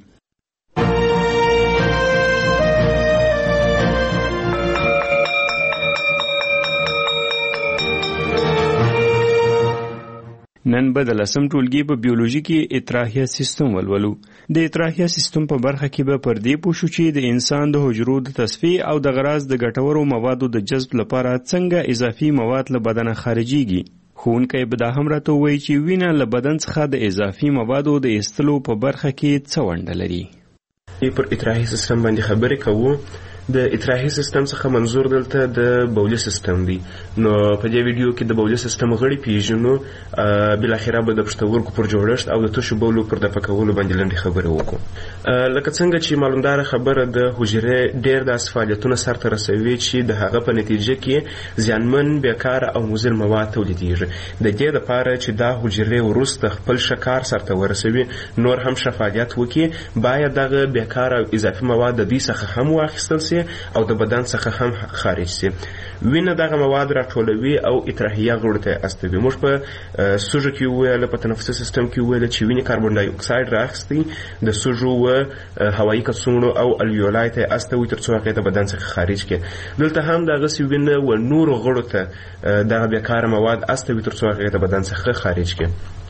نن به د لسم ټولګي په بیولوژي کې اطراحیه سیستم ولولو. د اطراحیه سیستم په برخه کې به پر دې پوه شو چې د انسان د حجرو د تصفیې او د غراض د ګټورو موادو د جذب لپاره څنګه اضافي مواد له بدنه خارجيږي. ښوونکی به دا هم راته ووایي چې وینه له بدن څخه د اضافي موادو د ایستلو په برخه کې څه ونډه لري. پر اطراحیه سیستم باندې خبرې کوو. د اطراحي سیستم څخه منظور دلته د بولي سیستم دی. نو په دې ویډیو کې د بولي سیستم غړي پیژنو، بل اخره به د پښتورګو پر جوړښت او د تشو بولو پر دفع کولو باندې لنډه خبره وکړو. لکه څنګه چې معلومدار خبره د حجرې ډېر داسې فعالیتونه سرته رسوي چې د هغه په نتیجه کې زیانمن، بیکاره او مضر مواد تولیدېږي. د دې لپاره چې دا حجرې وروسته خپل شکار سرته ورسوي، نور هم ښه فعالیت وکړي، باید دغه بیکاره او اضافي مواد د دوی څخه هم واخیستل سي او د بدن څخه هم خارج سي. وینه دغه مواد راټولوي او اطراحیه غړو ته استوي. موږ په سوژو کې ویل، په تنفسي سیستم کې ویل چې وینې کاربن ډای اکساید راخستي د سوژو و هوایي کڅوړو او الویولای ته استوي ترڅو هغه د بدن څخه خارج کړي. دلته هم دغه سی وینه و نور غړو ته دغه بیکاره مواد استوي ترڅو هغه د بدن څخه خارج کړي.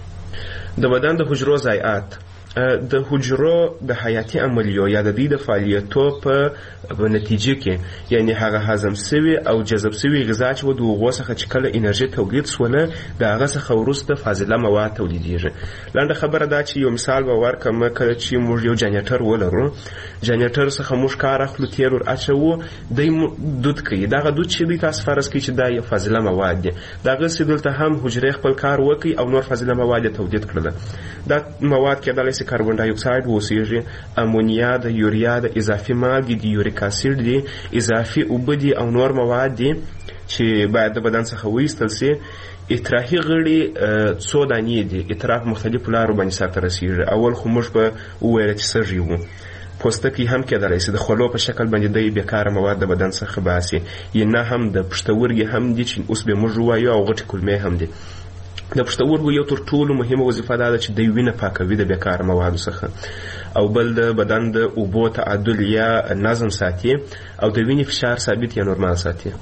د بدن د حجرو ضایعات د حجرو د حیاتي عملیو یا د دې د فعالیتو په نتیجه کې، یعنی هغه هضم سوي او جذب سوي غذا چې و د هغو څخه چې کله انرژي تولید سوله، د هغه څخه وروسته فاضله مواد تولیدېږي. لنډه خبره دا چې یو مثال به ورکړم. کله چې موږ یو جنریټر ولرو، جنریټر څخه موږ کار اخلو، تیل ور اچوو، دی دود کوي. دغه دود چې دی تاسو فرض کړئ چې دا یو فاضله مواد دی. دغسې دلته هم حجرې خپل کار وکړي او نور فاضله مواد یې تولید کړل. دا مواد کېدلی شي کاربن ډای اکساید واوسیږي، امونیا د یوریا د اضافي مالګې د یوریک اسید دي، اضافي اوبه دي او نور مواد دي چې باید د بدن څخه وایستل سي. اطراحي غړي څو دانې دي. اطراف مختلفو لارو باندې سرته رسیږي. اول خو موږ به وویل چې سږي وو. پوستکی هم کېدلی شي د خولو په شکل باندې د بیکاره مواد د بدن څخه باسي. یا نه هم د پښتورګي هم دي چې اوس به موږ ووایو، او غټې کولمې هم دي. د پښتورګو یو تر ټولو مهمه وظیفه دا ده چې د وینه پاکوي د بیکاره موادو څخه، او بل د بدن د اوبو تعادل یا نظم ساتي، او د وینې فشار ثابت یا نورمال ساتي.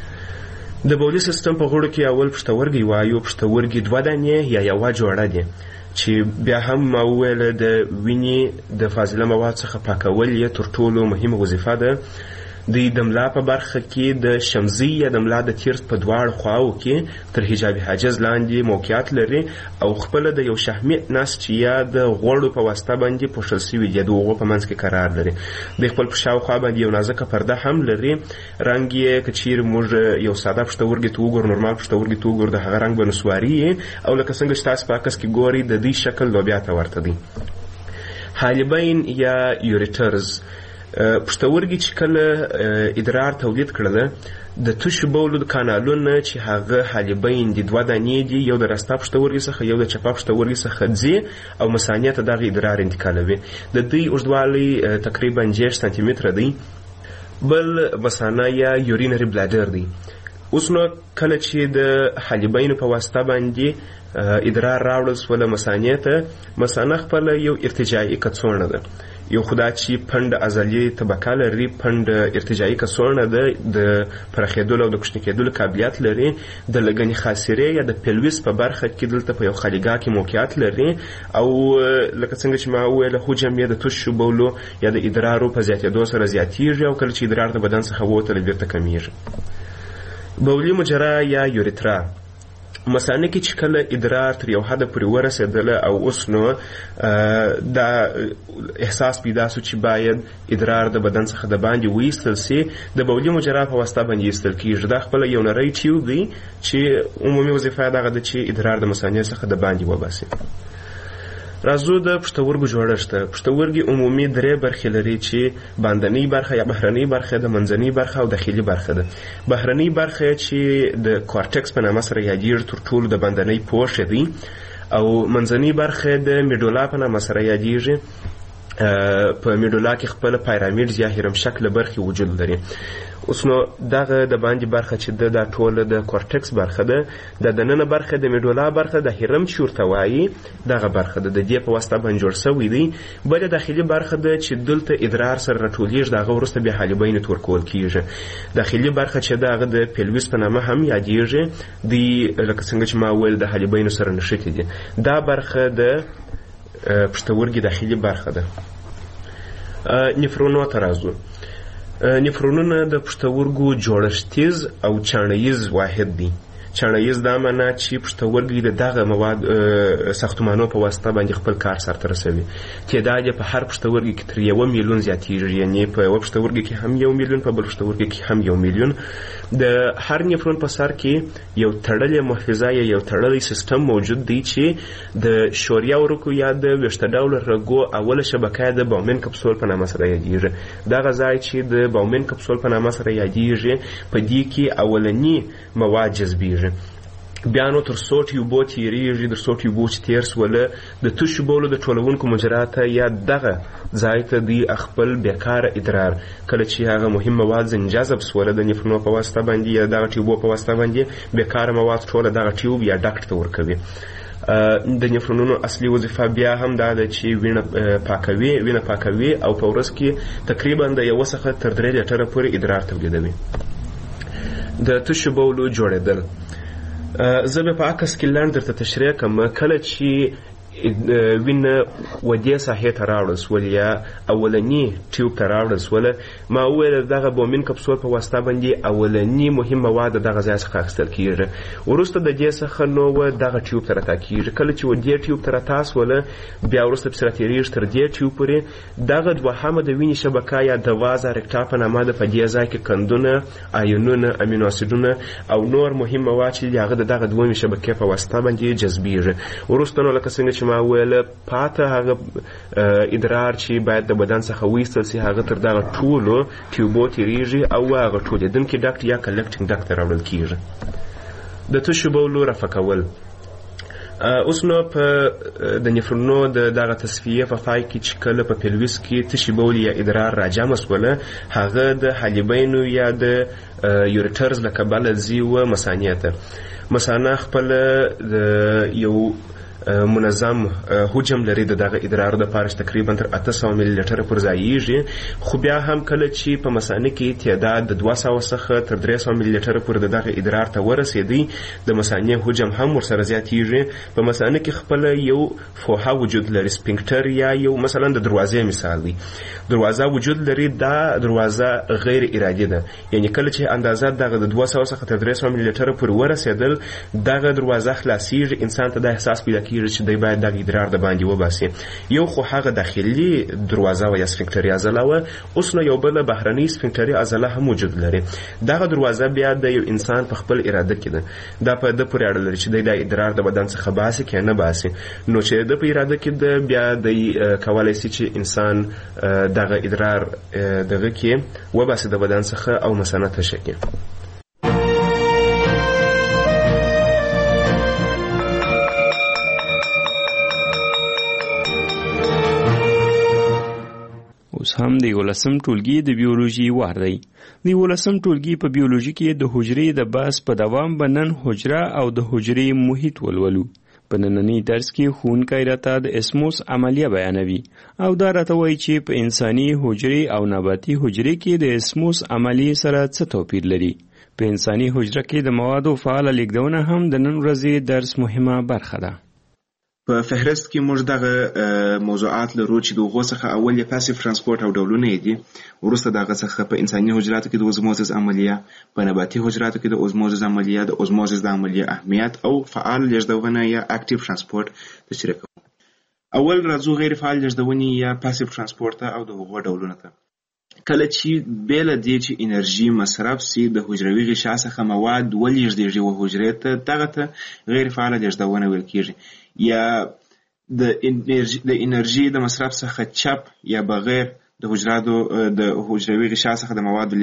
د بولي سیستم په غړو کې اول پښتورګي وایو. پښتورګي دوه دانې یا یوه جوړه دي چې بیا هم ما وویله د وینې د فاضله مواد څخه پاکول یې تر ټولو مهمه وظیفه ده. د دملا په برخه کې د شمزي یا دملا د تیرس په دواړو خواو کې تر حجابي حاجز لاندې موقعیت لري او خپل د یو شحمي نسج یا د غوړو په واسطه باندې پوښل شوی دی. د هغو په منځ کې قرار لري. د خپل په شاوخوا باندې یو نازکه پرده هم لري. رنګ یې که چیرې موږ یو ساده پښتورګي ته وګورو، نورمال پښتورګي ته وګورو، د هغه رنګ به نسواري او لکه څنګه چې تاسو په عکس کې ګورئ د دې شکل لوبیا ته ورته دی. حالبین یا یوریټرز پښتورګي چې کله ادرار تولید کړل، د تشو بولو د کانالونه چې هغه حالبین دي دوه دانې دي، یو د راسته پښتورګي څخه یو د چپه پښتورګي څخه ځي او مثانې ته دغه ادرار انتقالوي. د دوی اوږدوالی تقریبا شش سانتي متره دی. بل مثانه یا یورینري بلادر دی. اوس نو کله چې د حالبینو په واسطه باندې ادرار راوړل سوله مثانې ته، مثانه خپله یو ارتجاعي کڅوړه ده. یو خدا چې پنډ عضلي طبقه لري، پنډ ارتجاعي کڅوړه ده، د پراخېدلو او د کوچني کېدلو قابلیت لري. د لګنې خاصرې یا د پیلویس په برخه کې دلته په یو خالیګاه کې موقعیت لري، او لکه څنګه چې ما وویله حجم یې د تشو بولو یا د ادرارو په زیاتېدو سره زیاتېږي، او کله چې ادرار د بدن څخه ووتله بیرته کمیږي. بولي مجرا یا یوریترا مثانه کې چې کله ادرار تر یو حده پورې ورسېدله او اوس نو دا احساس پیدا سو چې باید ادرار د بدن څخه د باندې وایستل سي، د بولي مجرا په واسطه باندې ایستل کېږي. دا خپله یو نری ټیوب دی چې عمومي وظیفه یې دغه ده چې ادرار د مثانې څخه د باندې وباسي. راځو د پښتورګو جوړښت ته. پښتورګي عمومي درې برخې لري چې باندنۍ برخه یا بهرنۍ برخه د منځنۍ برخه او داخلي برخه ده. بهرنۍ برخه چې د کورټکس په نامه سره یادېږي تر ټولو د باندنۍ پوښ دی، او منځنۍ برخه د میډولا په نامه سره یادېږي. په میډولا کې خپل پیرامید یا هرم شکل برخې وجود لري. اوس نو دغه د باندې برخه چې د دا ټول د کورټکس برخه ده، د دننه برخه د میډولا برخه د هرم چې ورته وایي دغه برخه ده، د دې په واسطه باندې جوړ شوی دی. بله داخلي برخه ده چې دلته ادرار سره راټولیږي، د هغه وروسته بیا حالبین ته ورکول کیږي. داخلي برخه چې د هغه د پیلویس په نامه هم یادېږي، دی لکه څنګه چې ما وویل د حالبینو سره نښتې دي. دا برخه د پښتورګي داخلي برخه ده. نفرونو ته راځو. نفرونونه د پښتورګو جوړښتیز او چاڼیز واحد دي. چاڼیز دا معنا چې پښتورګي د دغه مواد ساختمانو په واسطه باندې خپل کار سرته رسوي. تعداد په هر پښتورګي کې تر یو میلیون زیاتېږي، یعنې په یو پښتورګي کې هم یو میلیون، په بل پښتورګي کې هم یو میلیون. د هر نفرون په سر کې یو تړلی محفظه یا یو تړلی سیستم موجود دی چې د شوریه ورکو یا د ویښته ډوله رګو اوله شبکه د باومن کپسول په نامه سره یادېږي. دغه ځای چې د باومن کپسول په نامه سره یادېږي په دې کې اولني مواد جذبېږي. بیا نو تر څو ټیوبو تېرېږي، تر څو ټیوبو چې تېر سوله د تشو بولو د ټولونکو مجراته یا دغه ځای ته دوی خپل بیکاره ادرار کله چې هغه مهم مواد ځنې جذب سوله د نفرونو په واسطه باندې یا دغه ټیوبو په واسطه باندې بیکاره مواد ټوله دغه ټیوب یا ډکټ ته ورکوي. د نفرونونو اصلي وظیفه بیا هم دا ده چې وینه پاکوي وینه پاکوي او په ورځ کې تقریبا د یو څخه تر درې لیټره پورې ادرار تولیدوي. د تشو بولو جوړېدل زه به په عکس کې لاندې درته تشریح کوم. کله چې وینه ودې ساحې ته راوړل سول یا اولني ټیوب ته راوړل سول، ما وویل دغه بومین کپسول په واسطه باندې اولني مهم مواد دغه ځای څخه اخیستل کیږي، وروسته د دې څخه نو دغه ټیوب ته راتاکیږي. کله چې ودې ټیوب ته راتاسوله بیا وروسته پسې راتېرېږي تر دې ټیوب پورې. دغه دوهمه د وینې شبکه یا د وازه رکټا په نامه ده. په دې ځای کې کندونه، آیونونه، امینو اسیدونه او نور مهم مواد چې هغه دغه دویمې شبکې په واسطه باندې جذبېږي. وروسته نو لکه څنګه چې ما ویل پاته هغه ادرار چې باید د بدن څخه وایستل سي هغه تر دغه ټولو ټیوبو تېرېږي او هغه ټولېدونکي ډکټ یا کلکټینګ ډکټ ته راوړل کېږي. د تشو بولو رفع کول. اوس نو په د نفرونو د دغه تصفیې په پای کې چې کله په پیلویس کې تشي بول یا ادرار راجمع سوله، هغه د حالبینو یا د یوریټرز له کبله ځي و مثانې ته. مثانه خپل د یو منظم حجم لري د دغه ادرار د پاره تقریبا تر اته سوه ملي لیټره پر ځایږي، خو بیا هم کله چې په مثانه کې تعداد د دوه سوه څخه تر درې سوه ملي لیټره پر د دغه ادرار ته ورسېدی، د مثانې حجم هم ورسره زیاتېږي. په مثانه کې خپل یو فوحه وجود لري، سپینکټر یا یو مثلا د دروازې مثال دی، دروازه وجود لري. دا دروازه غیر ارادي ده، یعنی کله چې اندازه دغه د دوه سوه څخه تر درې سوه ملي لیټره پر ورسېدل دغه دروازه خلاصېږي، انسان ته د احساس پیدا چې دی باید دغه ادرار د باندې وباسي. یو خو هغه داخلي دروازه و یا سفنکټري عضله وه، اوس نو یو بله بهرنۍ سفنکټري عضله هم وجود لري. دغه دروازه بیا د یو انسان په خپل اراده کې ده، دا په ده پورې اړه لري چې دی دا ادرار د بدن څخه باسي که نه باسي. نو چې د په اراده کې ده بیا دی کولی سي چې انسان دغه ادرار دغه کې وباسي د بدن څخه او مثانه تشه کړي. اوس هم د یولسم ټولګي د بیولوژي وار دی. د یولسم ټولګي په بیولوژي کې د حجرې د بحث په دوام به نن حجره او د حجرې محیط ولولو. په نننی درس کې ښوونکی راته د اسموس عملیه بیانوي او دا راته وایي چې په انساني حجرې او نباتي حجرې کې د اسموس عملیې سره څه توپیر لري. په انساني حجره کې د موادو فعاله لیږدونه هم د نن ورځې درس مهمه برخه ده. په فهرست کې موږ دغه موضوعات لرو چې د هغو څخه اول یې پاسیف ترانسپورت او ډولونه یې دي، وروسته دغه څخه په انساني حجراتو کې د اوزموزس عملیه، په نباتي حجراتو کې د اوزموزس عملیه، د اوزموزس د عملیه اهمیت او فعال لیږدونه یا اکټیو ترانسپورت تشریح کوو. اول راځو غیر فعال لیږدونې یا پاسیف ترانسپورت او د هغو ډولونه ته. کله چې بیله دې چې انرژي مصرف سي د حجروي غشا څخه مواد ولېږدېږي و حجرې ته، دغه ته غیر فعاله لیږدونه ویل کېږي. یا د انرژي د انرژي د مصرف څخه چپ یا بغیر د حجراتو د حجروي غشا څخه د موادو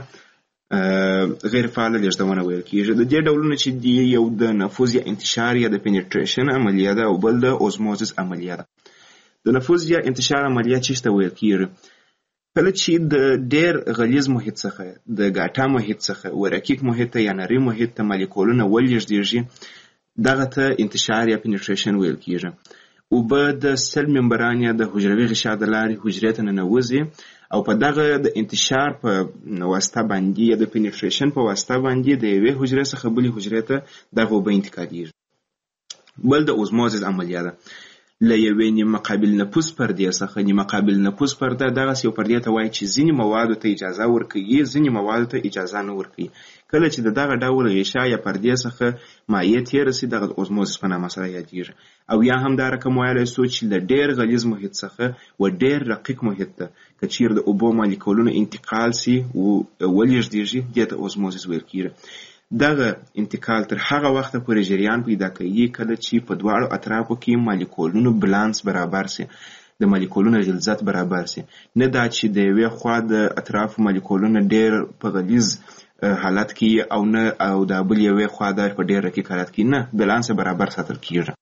لیږد غیر فعاله لیږدونه ویل کیږي. د دې ډولونه چې دی یو د نفوذ یا انتشار یا د پینیټریشن عملیه ده او بل د اوزموزس عملیه ده. د نفوذ یا انتشار عملیه چی ته ویل کیږي؟ کله چې د ډیر غلیظ محیط څخه د ګاټا محیط څخه ورکیک محیط ته یا نری محیط ته مالیکولونه ولېږدېږي دغه ته انتشار یا پینیټریشن ویل کیږي. اوبه د سل ممبران یا د حجروي غشا د لارې حجرې ته ننوځي او په دغه د انتشار په واسطه باندې یا د پینیټریشن په واسطه باندې د یوې حجرې څخه بلې حجرې ته دغه اوبه انتقالېږي. بل د اوزموزس عملیه ده. له یوې نیمه قابل نفوذ پردې څخه نیمه قابل نفوذ پرده دغسې یو پردې ته وایي چې ځینې موادو ته اجازه ورکوي ځینې موادو ته اجازه نه ورکوي. کله چې د دغه ډول غشا یا پردې څخه مایع تېره سي دغه اوزموزس په نامه سره یادېږي. او یا هم دا رقم ویلی سو چې له ډېر غلیظ محیط څخه و ډېر رقیق محیط ته که چیرې د اوبو مالیکولونه انتقال سي ولېږدېږي دې ته اوزموزس ویل کېږي. دغه انتقال تر هغه وخته پورې جریان پیدا کوي کله چې په دواړو اطرافو کې مالیکولونو بلانس برابر سي د مالیکولونو غلظت برابر سي. نه دا چې د یوې خوا د اطرافو مالیکولونه ډېر په غلیظ حالت کې او نه او د بل یوې خوا د په ډېر رقیق حالت کې نه بلانس برابر ساتل کېږي.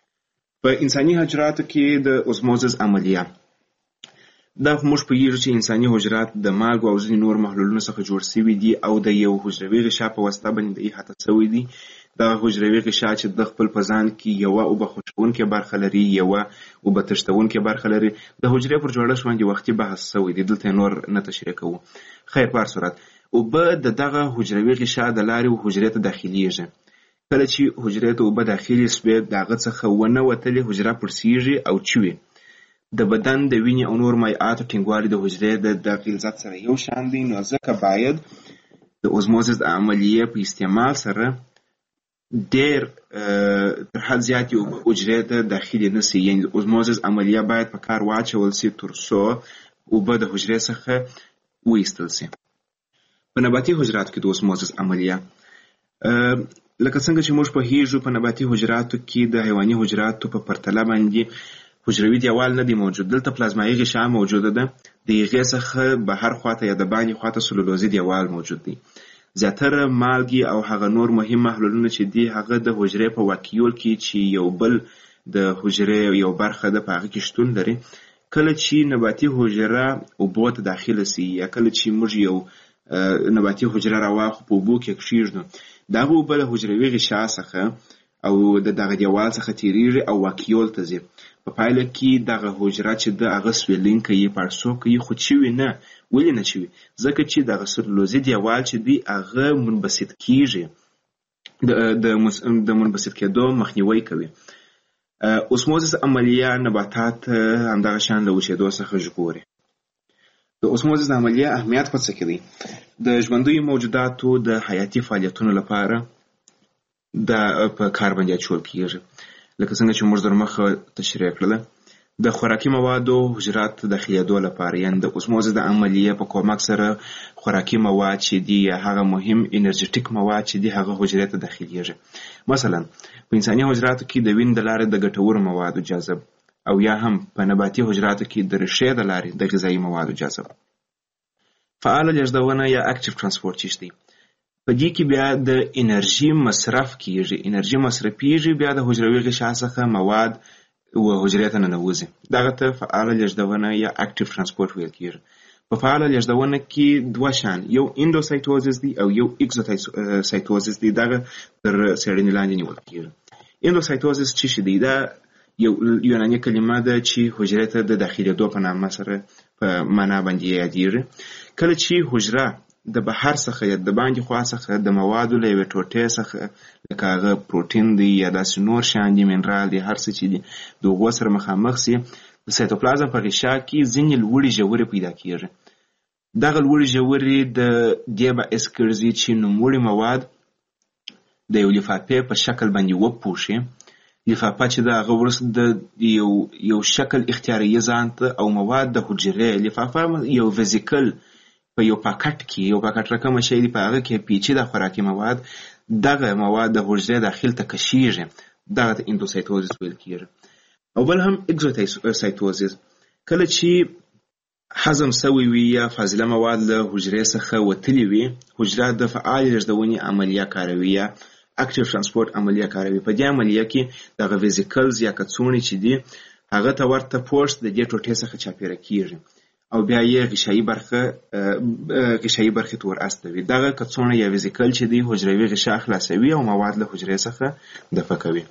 په انساني حجراتو کې د اوزموزس عملیه دا موږ پوهیږو چې انساني حجرات د مالګو او ځینې نور محلولونو څخه جوړ شوي دي او د یو حجروي غشا په واسطه باندې د احاطه شوي دي. دغه حجروي غشا چې د خپل په ځان کې یوه اوبه خوشوونکې برخه لري یوه اوبه تښتوونکې برخه لري. د حجرې پر جوړښت باندې وختي بحث شوی دی دلته نور نه تشریح کوو. خیر په هر صورت اوبه د دغه حجروي غشا د لارې حجرې ته داخلیږي. کله چې حجرې ته اوبه داخلي سوې د هغه څخه ونه وتلې حجره پړسیږي او چوي. د بدن د وینې او نور مایعاتو ټینګوالی د حجرې د غلظت سره یو شان دی نو ځکه باید د اوزموزس د عملیې په استعمال سره ډېر تر حد زیاتې اوبه حجرې ته داخلي نه سي. یعنې د اوزموزس عملیه باید په کار واچول سي تر څو اوبه د حجرې څخه وایستل سي. په نباتي حجراتو کې د اوزموزس عملیه لکه څنګه چې موږ پوهیږو په نباتي حجراتو کې د حیواني حجراتو په پرتله باندې حجروي دیوال نه دی موجود. دلته پلازمایي غشا موجوده ده. د هغې څخه بهر خواته یا د باندې خواته سلولوزي دیوال موجود دی. زیاتره مالګې او هغه نور مهم محلولونه چې دي هغه د حجرې په واکیول کې چې یو بل د حجرې یو برخه ده په هغه کې شتون لري. کله چې نباتي حجره اوبو ته داخله سي یا کله چې موږ یو نباتي حجره راواخلو په اوبو کې کښېږدو دغه اوبه له حجروي غشا څخه او د دغه دیوال څخه تیریږي او واکیول ته ځي. په پایله کې دغه حجره چې د هغه سویلینګ کوي پړسو کوي خو چوي نه. ولې نه چوي؟ ځکه چې دغه سلولوزي دیوال چې دی هغه منبسط کیږي د د منبسط کېدو مخنیوی کوي. اوسموزس عملیه نباتات همدغه شان له وچېدو څخه ژغوري. د اوسموزس عملیه اهمیت په څه کې دی؟ د ژوندیو موجوداتو د حیاتي فعالیتونو لپاره دا په کار باندې اچول کیږي. لکه څنګه چې موږ در مخه تشریح کړله د خوراکي موادو حجرات ته داخلېدو لپاره یعنې د اوسموزس د عملیې په کومک سره خوراکي مواد چې دي یا هغه مهم انرژیټیک مواد چې دي هغه حجرې ته داخلېږي. مثلا په انساني حجراتو کې د وینې د لارې د ګټورو موادو جذب او یا هم په نباتي حجراتو کې د ریښې د لارې د غذایي موادو جذب. فعاله لیږدونه یا اکټیو ترانسپورټ چې دی په دې کې بیا د انرژي مصرف کیږي. انرژي مصرفیږي بیا د حجروي غشا څخه مواد و حجرې ته ننوځي. دغه ته فعاله لیږدونه یا اکټیو ترانسپورټ ویل کیږي. په فعاله لیږدونه کې دوه شان یو اندوسایتوزس دی او یو اکزوسایتوزس دی. دغه تر څېړنې لاندې نیول کیږي. اندوسایتوزس څه شی دی؟ دا یو یوناني کلمه ده چې حجرې ته د داخلېدو په نامه سره په معنا باندې یادېږي. کله چې حجره د بهر څخه یا د باندې خوا څخه د موادو له یوې ټوټې څخه لکه هغه پروټین دی یا داسې نور شیان دي منرال دی هر څه چې دي د هغو سره مخامخ سي د سایتوپلازم په غشا کې ځینې لوړې ژورې پیدا کیږي. دغه لوړې ژورې د دې باعث ګرځي چې نوموړي مواد د یو لفافې په شکل باندې وپوښي. لفافه چې د هغه وروسته د یو یو شکل اختیاروي ځان ته او مواد د حجرې لفافه یو ویزیکل په یو پاکټ کې یو پاکټ رقم شی دی په هغه کې پیچیده خوراکي مواد دغه مواد د حجرې داخل ته کشیږي. دغه اندوسایتوزس ویل کیږي. او بل هم اګزوسایټوزیس، کله چې هضم سوی وي یا فاضله مواد له حجرې څخه وتلي وي، حجره د فعال لېږدونې عملیه کاروي یا اکټیو ترانسپورټ عملیه کاروي. په دې عملیه کې دغه ویزیکلز یا کڅوړې چې دي هغه ته ورته پوسټ د دې ټوټې څخه چاپیره کیږي او بیا یې غشایي برخه غشایي برخې ته ور استوي. دغه کڅوړه یا ویزیکل چې دی حجروي غشا خلاصوي او مواد له حجرې څخه دفع کوي.